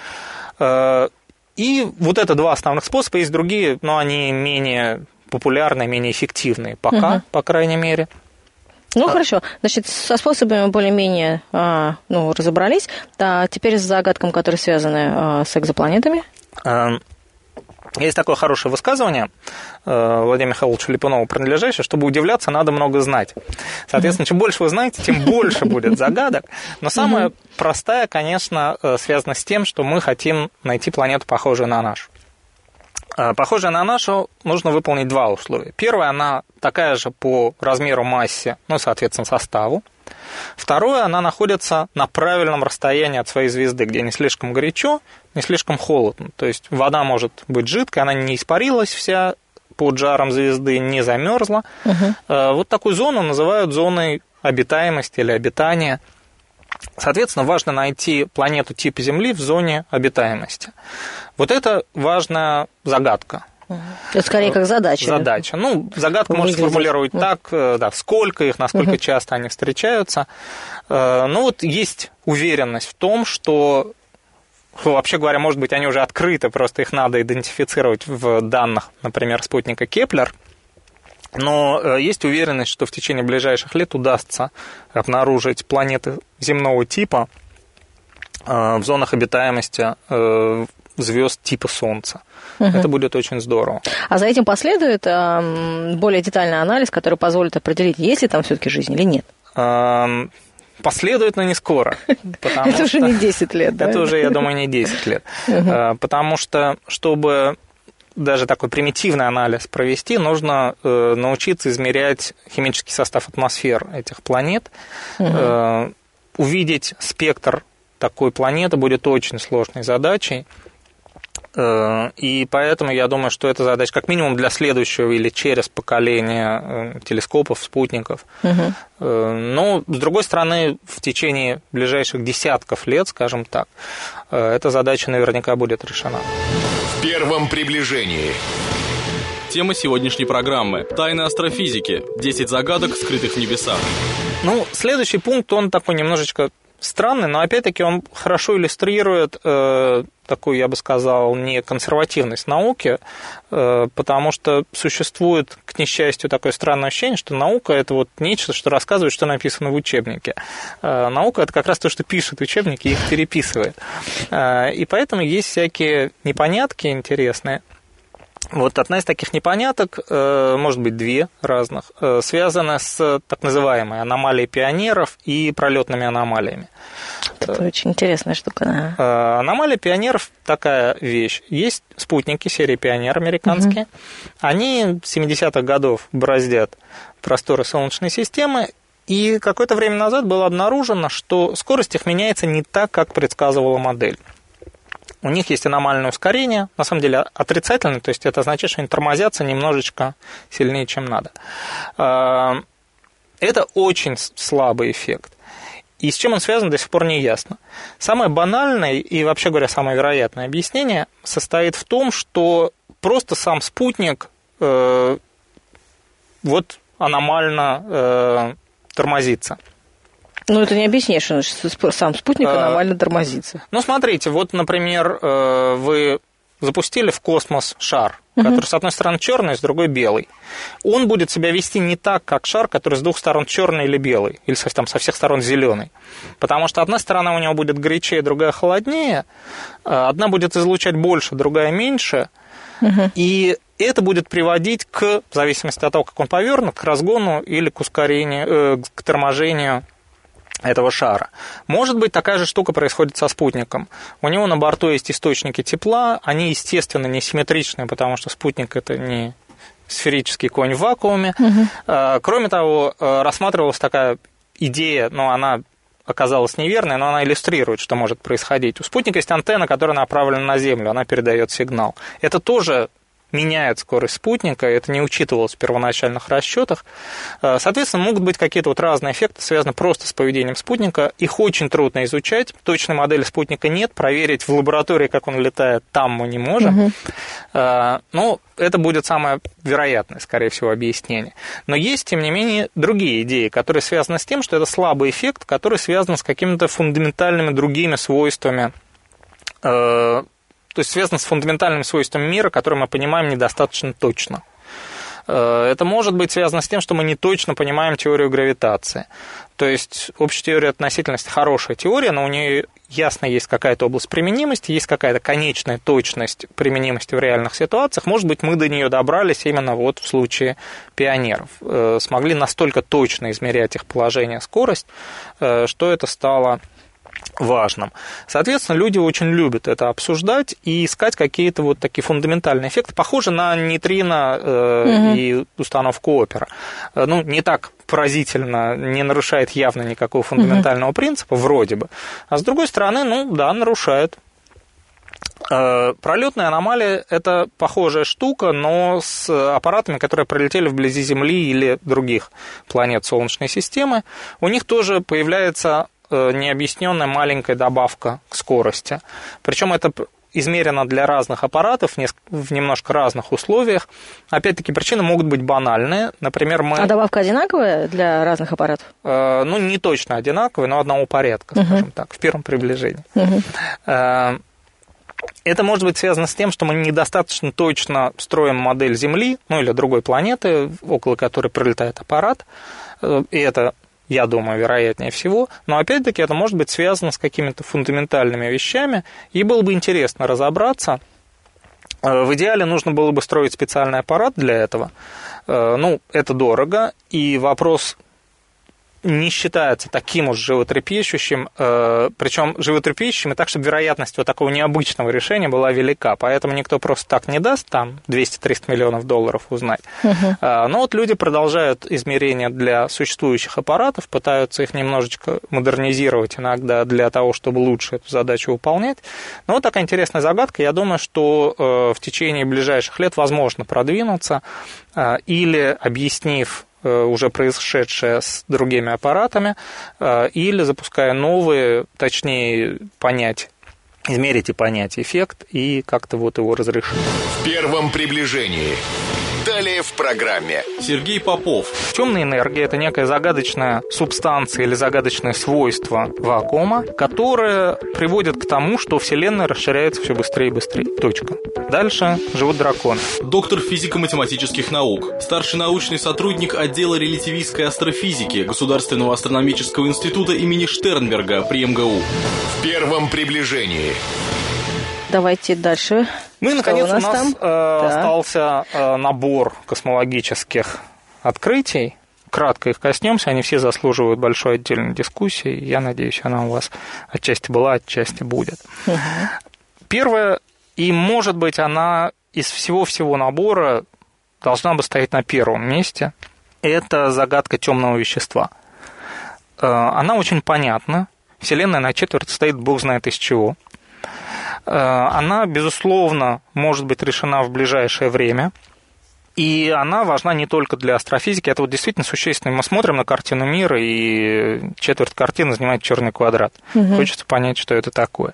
И вот это два основных способа, есть другие, но они менее популярные, менее эффективные пока, угу. по крайней мере. Ну, а. хорошо. Значит, со способами более-менее а, ну, разобрались. А теперь с загадками, которые связаны а, с экзопланетами. Есть такое хорошее высказывание Владимира Михайловича Липунова, принадлежащее: чтобы удивляться, надо много знать. Соответственно, чем больше вы знаете, тем больше будет загадок. Но самая простая, конечно, связана с тем, что мы хотим найти планету, похожую на нашу. Похожая на нашу, нужно выполнить два условия. Первое, она такая же по размеру, массе, ну, соответственно, составу. Второе, она находится на правильном расстоянии от своей звезды, где не слишком горячо, не слишком холодно. То есть вода может быть жидкой, она не испарилась вся под жаром звезды, не замерзла. Угу. Вот такую зону называют зоной обитаемости или обитания. Соответственно, важно найти планету типа Земли в зоне обитаемости. Вот это важная загадка. Это скорее как задача. Задача. Ну, загадку можно сформулировать так, да, сколько их, насколько угу. часто они встречаются. Ну, вот есть уверенность в том, что, вообще говоря, может быть, они уже открыты, просто их надо идентифицировать в данных, например, спутника Кеплер. Но есть уверенность, что в течение ближайших лет удастся обнаружить планеты земного типа в зонах обитаемости звезд типа Солнца. Угу. Это будет очень здорово. А за этим последует э, более детальный анализ, который позволит определить, есть ли там все-таки жизнь или нет? Э, последует, но не скоро. Это уже не десять лет, да? Это уже, я думаю, не десять лет. Потому что, чтобы даже такой примитивный анализ провести, нужно научиться измерять химический состав атмосфер этих планет. Увидеть спектр такой планеты будет очень сложной задачей. И поэтому я думаю, что эта задача как минимум для следующего или через поколение телескопов, спутников. Угу. Но, с другой стороны, в течение ближайших десятков лет, скажем так, эта задача наверняка будет решена. В первом приближении. Тема сегодняшней программы – тайны астрофизики. десять загадок, скрытых в небесах. Ну, следующий пункт, он такой немножечко странный, но опять-таки он хорошо иллюстрирует э, такую, я бы сказал, не консервативность науки, э, потому что существует, к несчастью, такое странное ощущение, что наука – это вот нечто, что рассказывает, что написано в учебнике. Э, наука – это как раз то, что пишет учебники и их переписывает. Э, и поэтому есть всякие непонятки интересные. Вот одна из таких непоняток, может быть, две разных, связана с так называемой аномалией пионеров и пролетными аномалиями. Это очень интересная штука, да. Аномалия пионеров такая вещь. Есть спутники серии «Пионер» американские. Угу. Они с семидесятых годов бороздят просторы Солнечной системы, и какое-то время назад было обнаружено, что скорость их меняется не так, как предсказывала модель. У них есть аномальное ускорение, на самом деле отрицательное, то есть это означает, что они тормозятся немножечко сильнее, чем надо. Это очень слабый эффект. И с чем он связан, до сих пор не ясно. Самое банальное и, вообще говоря, самое вероятное объяснение состоит в том, что просто сам спутник э, вот аномально э, тормозится. Ну, это не объясняешь, что сам спутник аномально тормозится. Ну, смотрите, вот, например, вы запустили в космос шар, угу. который с одной стороны черный, с другой белый. Он будет себя вести не так, как шар, который с двух сторон черный или белый, или там, со всех сторон зеленый. Потому что одна сторона у него будет горячее, другая холоднее, одна будет излучать больше, другая меньше, угу. и это будет приводить к, в зависимости от того, как он повернут, к разгону или к ускорению, к торможению этого шара. Может быть, такая же штука происходит со спутником. У него на борту есть источники тепла, они, естественно, несимметричные, потому что спутник – это не сферический конь в вакууме. Угу. Кроме того, рассматривалась такая идея, но она оказалась неверной, но она иллюстрирует, что может происходить. У спутника есть антенна, которая направлена на Землю, она передает сигнал. Это тоже меняет скорость спутника, это не учитывалось в первоначальных расчетах. Соответственно, могут быть какие-то вот разные эффекты, связанные просто с поведением спутника. Их очень трудно изучать. Точной модели спутника нет. Проверить в лаборатории, как он летает, там мы не можем. Угу. Но это будет самое вероятное, скорее всего, объяснение. Но есть, тем не менее, другие идеи, которые связаны с тем, что это слабый эффект, который связан с какими-то фундаментальными другими свойствами, то есть связано с фундаментальными свойствами мира, которые мы понимаем недостаточно точно. Это может быть связано с тем, что мы не точно понимаем теорию гравитации. То есть общая теория относительности хорошая теория, но у нее ясно есть какая-то область применимости, есть какая-то конечная точность применимости в реальных ситуациях. Может быть, мы до нее добрались именно вот в случае пионеров. Смогли настолько точно измерять их положение, скорость, что это стало важным. Соответственно, люди очень любят это обсуждать и искать какие-то вот такие фундаментальные эффекты, похожие на нейтрино э, угу. и установку Опера. Ну, не так поразительно, не нарушает явно никакого фундаментального угу. принципа, вроде бы. А с другой стороны, ну, да, нарушает. Э, пролетная аномалия – это похожая штука, но с аппаратами, которые пролетели вблизи Земли или других планет Солнечной системы. У них тоже появляется необъясненная маленькая добавка к скорости. Причем это измерено для разных аппаратов в немножко разных условиях. Опять-таки, причины могут быть банальные. Например, мы... А добавка одинаковая для разных аппаратов? Э, ну, не точно одинаковая, но одного порядка, скажем uh-huh. так, в первом приближении. Uh-huh. Э, это может быть связано с тем, что мы недостаточно точно строим модель Земли, ну или другой планеты, около которой пролетает аппарат. И это я думаю, вероятнее всего, но опять-таки это может быть связано с какими-то фундаментальными вещами, и было бы интересно разобраться. В идеале нужно было бы строить специальный аппарат для этого. Ну, это дорого, и вопрос не считается таким уж животрепещущим, э, причем животрепещущим, и так, чтобы вероятность вот такого необычного решения была велика, поэтому никто просто так не даст там двести-триста миллионов долларов узнать. Uh-huh. Э, но вот люди продолжают измерения для существующих аппаратов, пытаются их немножечко модернизировать иногда для того, чтобы лучше эту задачу выполнять. Но вот такая интересная загадка. Я думаю, что э, в течение ближайших лет возможно продвинуться э, или объяснив уже происшедшее с другими аппаратами, или запуская новые, точнее, понять, измерить и понять эффект, и как-то вот его разрешить. В первом приближении. Далее в программе. Сергей Попов. Темная энергия – это некая загадочная субстанция или загадочное свойство вакуума, которое приводит к тому, что Вселенная расширяется все быстрее и быстрее. Точка. Дальше живут драконы. Доктор физико-математических наук. Старший научный сотрудник отдела релятивистской астрофизики Государственного астрономического института имени Штернберга при эм гэ у. В первом приближении. Давайте дальше. Ну и, наконец, у нас, у нас там? э, да. остался э, набор космологических открытий. Кратко их коснемся, они все заслуживают большой отдельной дискуссии. Я надеюсь, она у вас отчасти была, отчасти будет. Угу. Первое, и, может быть, она из всего-всего набора должна бы стоять на первом месте, это загадка темного вещества. Э, она очень понятна. Вселенная на четверть состоит бог знает из чего. Она, безусловно, может быть решена в ближайшее время, и она важна не только для астрофизики, это вот действительно существенно. Мы смотрим на картину мира, и четверть картины занимает черный квадрат. Угу. Хочется понять, что это такое.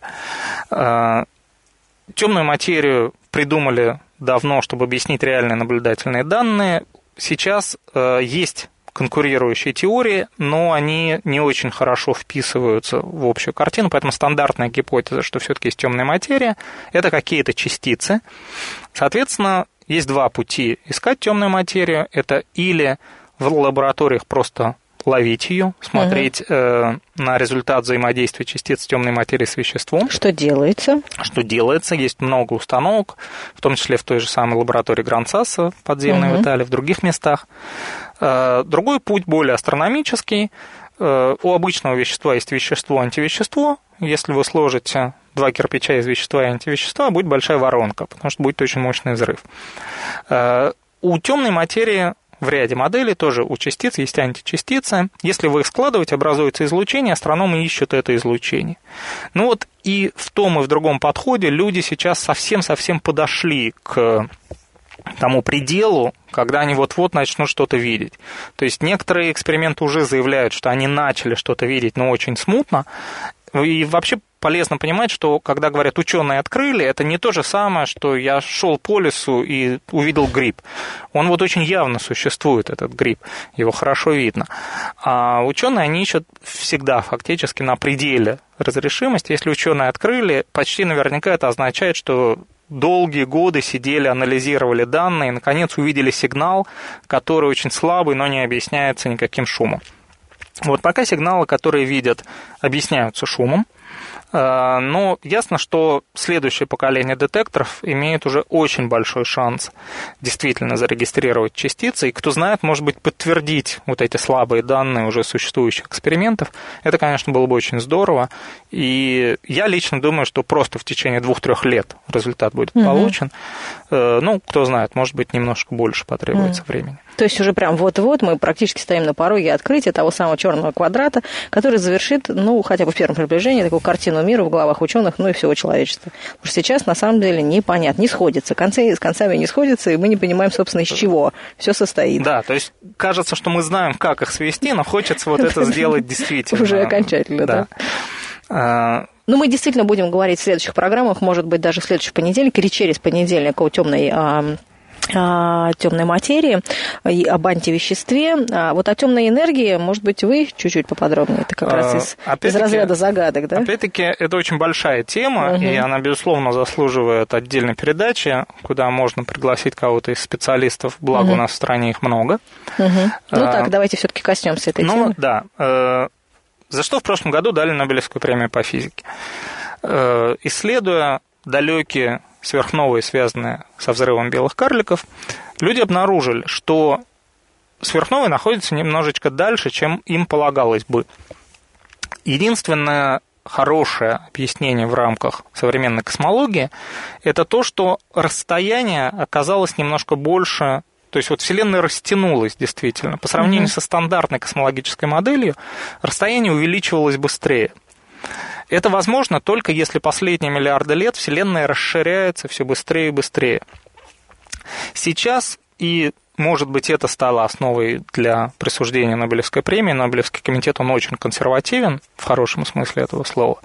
Темную материю придумали давно, чтобы объяснить реальные наблюдательные данные. Сейчас есть конкурирующие теории, но они не очень хорошо вписываются в общую картину, поэтому стандартная гипотеза, что все-таки есть темная материя, это какие-то частицы. Соответственно, есть два пути искать темную материю. Это или в лабораториях просто ловить ее, смотреть угу. э, на результат взаимодействия частиц темной материи с веществом. Что делается? Что делается. Есть много установок, в том числе в той же самой лаборатории Гран-Сасса подземной угу. в Италии, в других местах. Э, другой путь, более астрономический. Э, у обычного вещества есть вещество-антивещество. Если вы сложите два кирпича из вещества и антивещества, будет большая воронка, потому что будет очень мощный взрыв. Э, у темной материи в ряде моделей тоже у частиц есть античастицы. Если вы их складываете, образуется излучение, астрономы ищут это излучение. Ну вот и в том, и в другом подходе люди сейчас совсем-совсем подошли к тому пределу, когда они вот-вот начнут что-то видеть. То есть некоторые эксперименты уже заявляют, что они начали что-то видеть, но очень смутно. И вообще полезно понимать, что когда говорят «ученые открыли», это не то же самое, что я шел по лесу и увидел гриб. Он вот очень явно существует, этот гриб, его хорошо видно. А ученые, они ищут всегда фактически на пределе разрешимости. Если ученые открыли, почти наверняка это означает, что долгие годы сидели, анализировали данные и, наконец, увидели сигнал, который очень слабый, но не объясняется никаким шумом. Вот пока сигналы, которые видят, объясняются шумом, но ясно, что следующее поколение детекторов имеет уже очень большой шанс действительно зарегистрировать частицы, и, кто знает, может быть, подтвердить вот эти слабые данные уже существующих экспериментов. Это, конечно, было бы очень здорово, и я лично думаю, что просто в течение двух-трех лет результат будет угу. получен. Ну, кто знает, может быть, немножко больше потребуется угу. времени. То есть уже прям вот-вот мы практически стоим на пороге открытия того самого черного квадрата, который завершит, ну, хотя бы в первом приближении, такую картину мира в головах ученых, ну и всего человечества. Потому что сейчас, на самом деле, непонятно, не сходится. Концы с концами не сходятся, и мы не понимаем, собственно, из чего все состоит. Да, то есть кажется, что мы знаем, как их свести, но хочется вот это сделать действительно. Уже окончательно, да. Ну, мы действительно будем говорить в следующих программах, может быть, даже в следующий понедельник или через понедельник о темной о темной материи и об антивеществе. А вот о темной энергии, может быть, вы чуть-чуть поподробнее. Это как раз из, из разряда загадок, да? Опять-таки, это очень большая тема, угу. и она, безусловно, заслуживает отдельной передачи, куда можно пригласить кого-то из специалистов, благо угу. у нас в стране их много. Угу. Ну а, так, давайте все-таки коснемся этой ну, темы. Ну, да. Э, за что в прошлом году дали Нобелевскую премию по физике? Э, исследуя далекие сверхновые, связанные со взрывом белых карликов, люди обнаружили, что сверхновые находятся немножечко дальше, чем им полагалось бы. Единственное хорошее объяснение в рамках современной космологии – это то, что расстояние оказалось немножко больше, то есть вот Вселенная растянулась действительно. По сравнению mm-hmm. со стандартной космологической моделью, расстояние увеличивалось быстрее. Это возможно только если последние миллиарды лет Вселенная расширяется все быстрее и быстрее. Сейчас, и, может быть, это стало основой для присуждения Нобелевской премии, Нобелевский комитет, он очень консервативен, в хорошем смысле этого слова.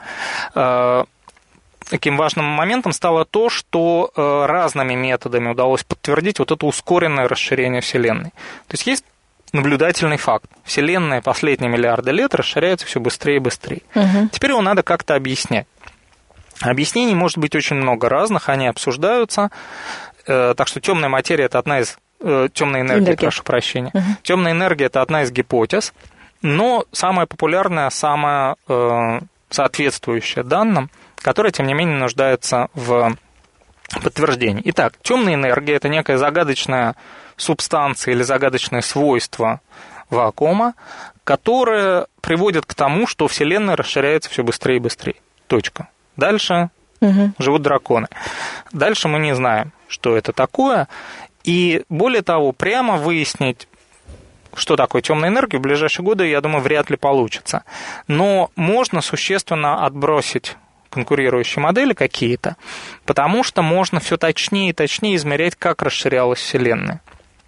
Таким важным моментом стало то, что разными методами удалось подтвердить вот это ускоренное расширение Вселенной. То есть есть наблюдательный факт. Вселенная последние миллиарды лет расширяется все быстрее и быстрее. Угу. Теперь его надо как-то объяснять. Объяснений может быть очень много разных, они обсуждаются. Э, так что темная материя – это одна из... Э, темная энергия, энергия, прошу прощения. Угу. Темная энергия – это одна из гипотез, но самая популярная, самая э, соответствующая данным, которая, тем не менее, нуждается в подтверждении. Итак, темная энергия – это некая загадочная субстанция или загадочное свойство вакуума, которое приводит к тому, что Вселенная расширяется все быстрее и быстрее. Точка. Дальше угу. живут драконы. Дальше мы не знаем, что это такое. И более того, прямо выяснить, что такое темная энергия, в ближайшие годы, я думаю, вряд ли получится. Но можно существенно отбросить конкурирующие модели какие-то, потому что можно все точнее и точнее измерять, как расширялась Вселенная.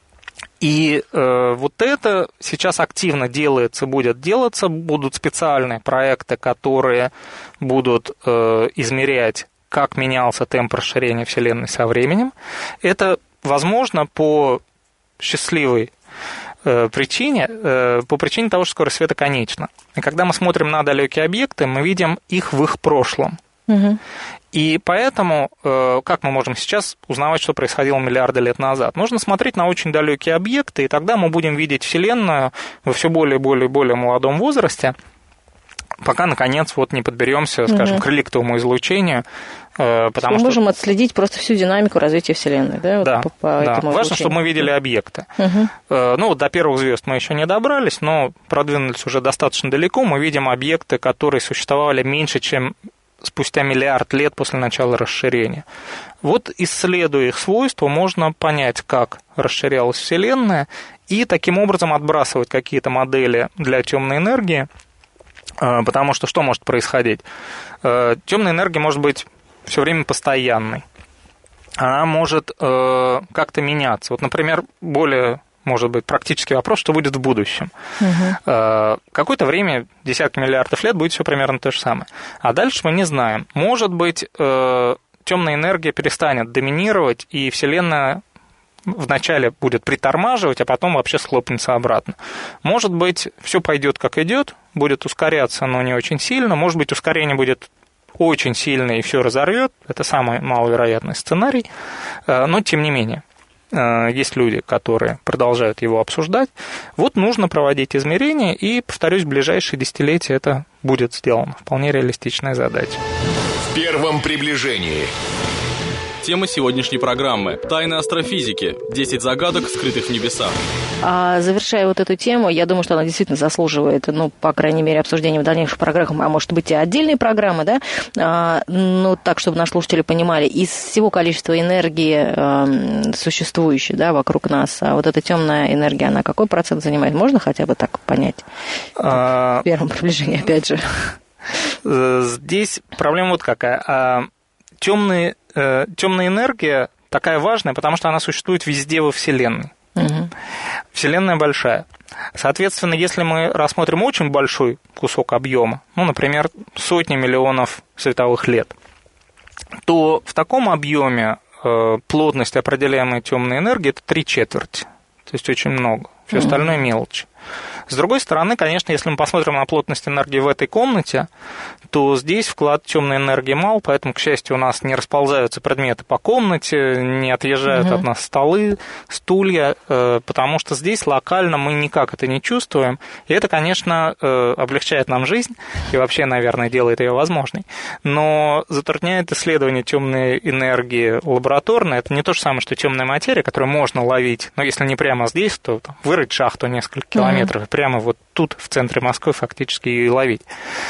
И э, вот это сейчас активно делается, будет делаться, будут специальные проекты, которые будут э, измерять, как менялся темп расширения Вселенной со временем. Это возможно по счастливой э, причине, э, по причине того, что скорость света конечна. И когда мы смотрим на далекие объекты, мы видим их в их прошлом. Угу. И поэтому, как мы можем сейчас узнавать, что происходило миллиарды лет назад? Нужно смотреть на очень далекие объекты, и тогда мы будем видеть Вселенную во все более и более, более молодом возрасте, пока, наконец, вот не подберемся, скажем, угу. к реликтовому излучению. Потому мы что... можем отследить просто всю динамику развития Вселенной, да? Вот да, по, по да. этому Важно, чтобы мы видели объекты. Угу. Ну, вот до первых звезд мы еще не добрались, но продвинулись уже достаточно далеко. Мы видим объекты, которые существовали меньше, чем спустя миллиард лет после начала расширения. Вот, исследуя их свойства, можно понять, как расширялась Вселенная, и таким образом отбрасывать какие-то модели для темной энергии, потому что что может происходить? Темная энергия может быть все время постоянной. Она может как-то меняться. Вот, например, более... может быть, практический вопрос, что будет в будущем. Угу. Какое-то время, десятки миллиардов лет, будет все примерно то же самое. А дальше мы не знаем. Может быть, темная энергия перестанет доминировать, и Вселенная вначале будет притормаживать, а потом вообще схлопнется обратно. Может быть, все пойдет как идет, будет ускоряться, но не очень сильно. Может быть, ускорение будет очень сильное, и все разорвет. Это самый маловероятный сценарий. Но тем не менее. Есть люди, которые продолжают его обсуждать. Вот нужно проводить измерения, и, повторюсь, в ближайшие десятилетия это будет сделано. Вполне реалистичная задача. В первом приближении. Тема сегодняшней программы – тайны астрофизики. десять загадок, скрытых в небесах. А завершая вот эту тему, я думаю, что она действительно заслуживает, ну, по крайней мере, обсуждения в дальнейших программах, а может быть и отдельные программы, да, а, ну, так, чтобы наши слушатели понимали, из всего количества энергии а, существующей, да, вокруг нас, а вот эта темная энергия, она какой процент занимает? Можно хотя бы так понять? А... В первом приближении, опять же. Здесь проблема вот какая. Темные Темная энергия такая важная, потому что она существует везде во Вселенной. Угу. Вселенная большая. Соответственно, если мы рассмотрим очень большой кусок объема, ну, например, сотни миллионов световых лет, то в таком объеме плотность определяемой темной энергии – это три четверти, то есть очень много, все mm-hmm. остальное мелочь. С другой стороны, конечно, если мы посмотрим на плотность энергии в этой комнате, то здесь вклад темной энергии мал, поэтому, к счастью, у нас не расползаются предметы по комнате, не отъезжают угу. от нас столы, стулья, потому что здесь локально мы никак это не чувствуем, и это, конечно, облегчает нам жизнь и вообще, наверное, делает ее возможной, но затрудняет исследование темной энергии лабораторной. Это не то же самое, что темная материя, которую можно ловить, но если не прямо здесь, то там, вырыть шахту несколько километров, угу. прямо вот тут, в центре Москвы, фактически и ловить.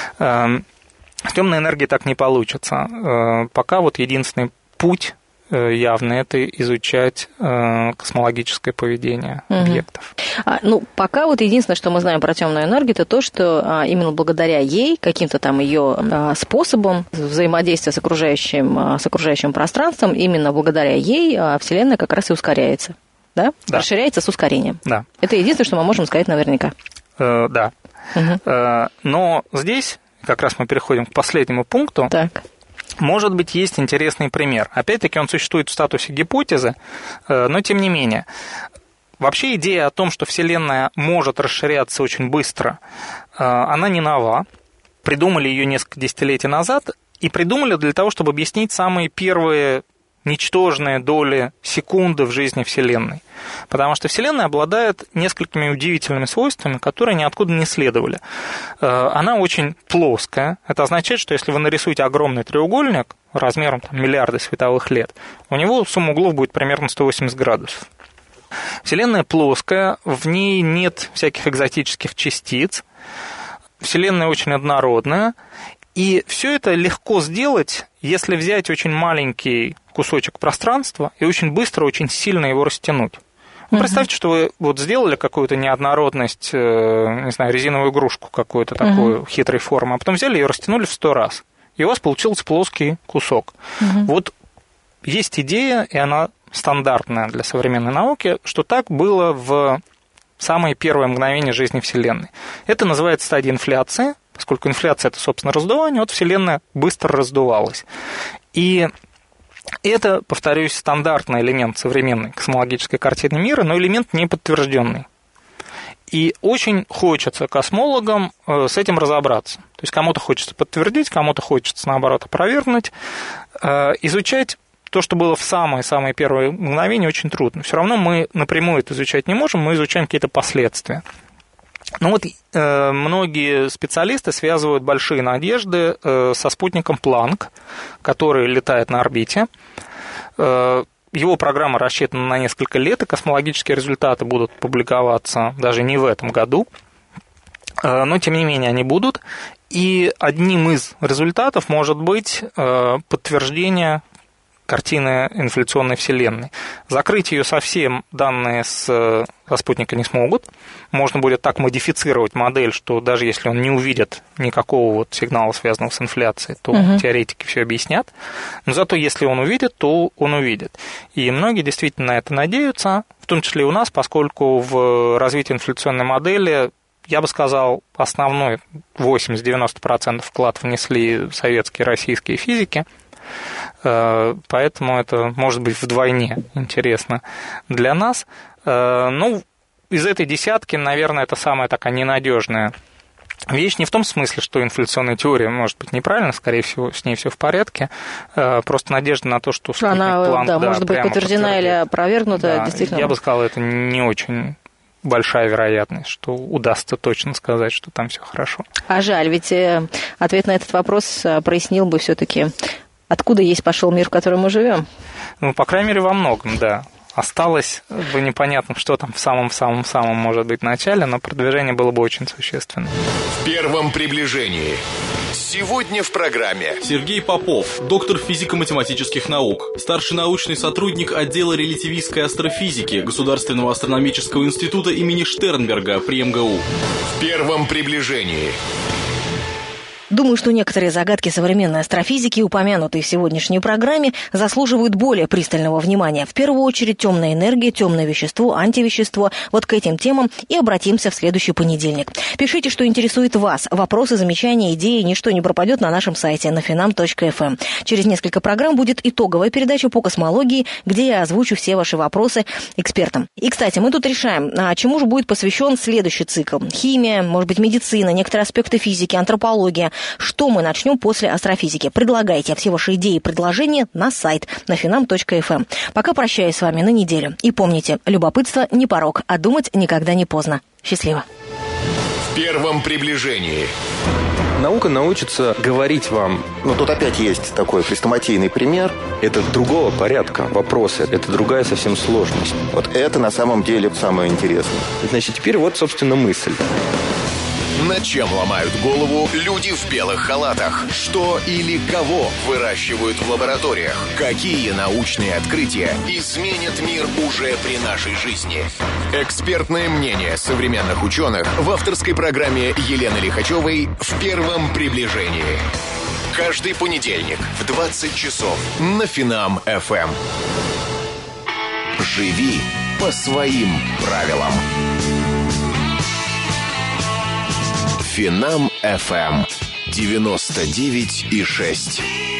С темной энергией так не получится. Пока вот единственный путь явный – это изучать космологическое поведение угу. объектов. А, ну, пока вот единственное, что мы знаем про темную энергию, это то, что именно благодаря ей, каким-то там ее способом взаимодействия с окружающим, с окружающим пространством, именно благодаря ей Вселенная как раз и ускоряется. Да? Да. Расширяется с ускорением. Да. Это единственное, что мы можем сказать наверняка. Э, да. Угу. Э, но здесь, как раз мы переходим к последнему пункту, так. может быть, есть интересный пример. Опять-таки, он существует в статусе гипотезы, э, но тем не менее. Вообще идея о том, что Вселенная может расширяться очень быстро, э, она не нова. Придумали ее несколько десятилетий назад, и придумали для того, чтобы объяснить самые первые ничтожные доли секунды в жизни Вселенной. Потому что Вселенная обладает несколькими удивительными свойствами, которые ниоткуда не следовали. Она очень плоская. Это означает, что если вы нарисуете огромный треугольник размером там, миллиарды световых лет, у него сумма углов будет примерно сто восемьдесят градусов. Вселенная плоская, в ней нет всяких экзотических частиц. Вселенная очень однородная. И все это легко сделать, если взять очень маленький кусочек пространства и очень быстро, очень сильно его растянуть. Вы uh-huh. представьте, что вы вот сделали какую-то неоднородность, не знаю, резиновую игрушку какую-то такую uh-huh. хитрой формы, а потом взяли и растянули в сто раз. И у вас получился плоский кусок. Uh-huh. Вот есть идея, и она стандартная для современной науки, что так было в самые первые мгновения жизни Вселенной. Это называется стадия инфляции. Поскольку инфляция – это, собственно, раздувание, вот Вселенная быстро раздувалась. И это, повторюсь, стандартный элемент современной космологической картины мира, но элемент не подтвержденный. И очень хочется космологам с этим разобраться. То есть кому-то хочется подтвердить, кому-то хочется, наоборот, опровергнуть. Изучать то, что было в самые-самые первые мгновения, очень трудно. Все равно мы напрямую это изучать не можем, мы изучаем какие-то последствия. Ну вот э, многие специалисты связывают большие надежды э, со спутником Планк, который летает на орбите. Э, его программа рассчитана на несколько лет, и космологические результаты будут публиковаться даже не в этом году. Э, но, тем не менее, они будут. И одним из результатов может быть э, подтверждение картины инфляционной Вселенной. Закрыть ее совсем данные с, со спутника не смогут. Можно будет так модифицировать модель, что даже если он не увидит никакого вот сигнала, связанного с инфляцией, то угу. теоретики все объяснят. Но зато если он увидит, то он увидит. И многие действительно на это надеются, в том числе и у нас, поскольку в развитии инфляционной модели, я бы сказал, основной восемьдесят-девяносто процентов вклад внесли советские и российские физики. Поэтому это может быть вдвойне интересно для нас. Ну, из этой десятки, наверное, это самая такая ненадежная вещь. Не в том смысле, что инфляционная теория может быть неправильна, скорее всего, с ней все в порядке. Просто надежда на то, что спутник Она, Планк, да, да, может быть подтверждена или опровергнута, да, действительно. Я бы сказал, это не очень большая вероятность, что удастся точно сказать, что там все хорошо. А жаль, ведь ответ на этот вопрос прояснил бы все-таки, откуда есть пошел мир, в котором мы живем. Ну, по крайней мере, во многом, да. Осталось бы непонятно, что там в самом-самом-самом, может быть, начале, но продвижение было бы очень существенным. В первом приближении. Сегодня в программе. Сергей Попов, доктор физико-математических наук, старший научный сотрудник отдела релятивистской астрофизики Государственного астрономического института имени Штернберга при эм гэ у. В первом приближении. Думаю, что некоторые загадки современной астрофизики, упомянутые в сегодняшней программе, заслуживают более пристального внимания. В первую очередь темная энергия, темное вещество, антивещество. Вот к этим темам и обратимся в следующий понедельник. Пишите, что интересует вас. Вопросы, замечания, идеи. Ничто не пропадет на нашем сайте нафинам точка эф эм. Через несколько программ будет итоговая передача по космологии, где я озвучу все ваши вопросы экспертам. И, кстати, мы тут решаем, чему же будет посвящен следующий цикл. Химия, может быть, медицина, некоторые аспекты физики, антропология. Что мы начнем после астрофизики? Предлагайте все ваши идеи и предложения на сайт нафинам точка эф эм. Пока прощаюсь с вами на неделю. И помните, любопытство не порок, а думать никогда не поздно. Счастливо. В первом приближении. Наука научится говорить вам. Но тут опять есть такой хрестоматийный пример. Это другого порядка вопросы, это другая совсем сложность. Вот это на самом деле самое интересное. Значит, теперь вот, собственно, мысль. Над чем ломают голову люди в белых халатах? Что или кого выращивают в лабораториях? Какие научные открытия изменят мир уже при нашей жизни? Экспертное мнение современных ученых в авторской программе Елены Лихачевой «В первом приближении». Каждый понедельник в двадцать часов на Финам эф эм. Живи по своим правилам. Финам эф эм девяносто девять и шесть.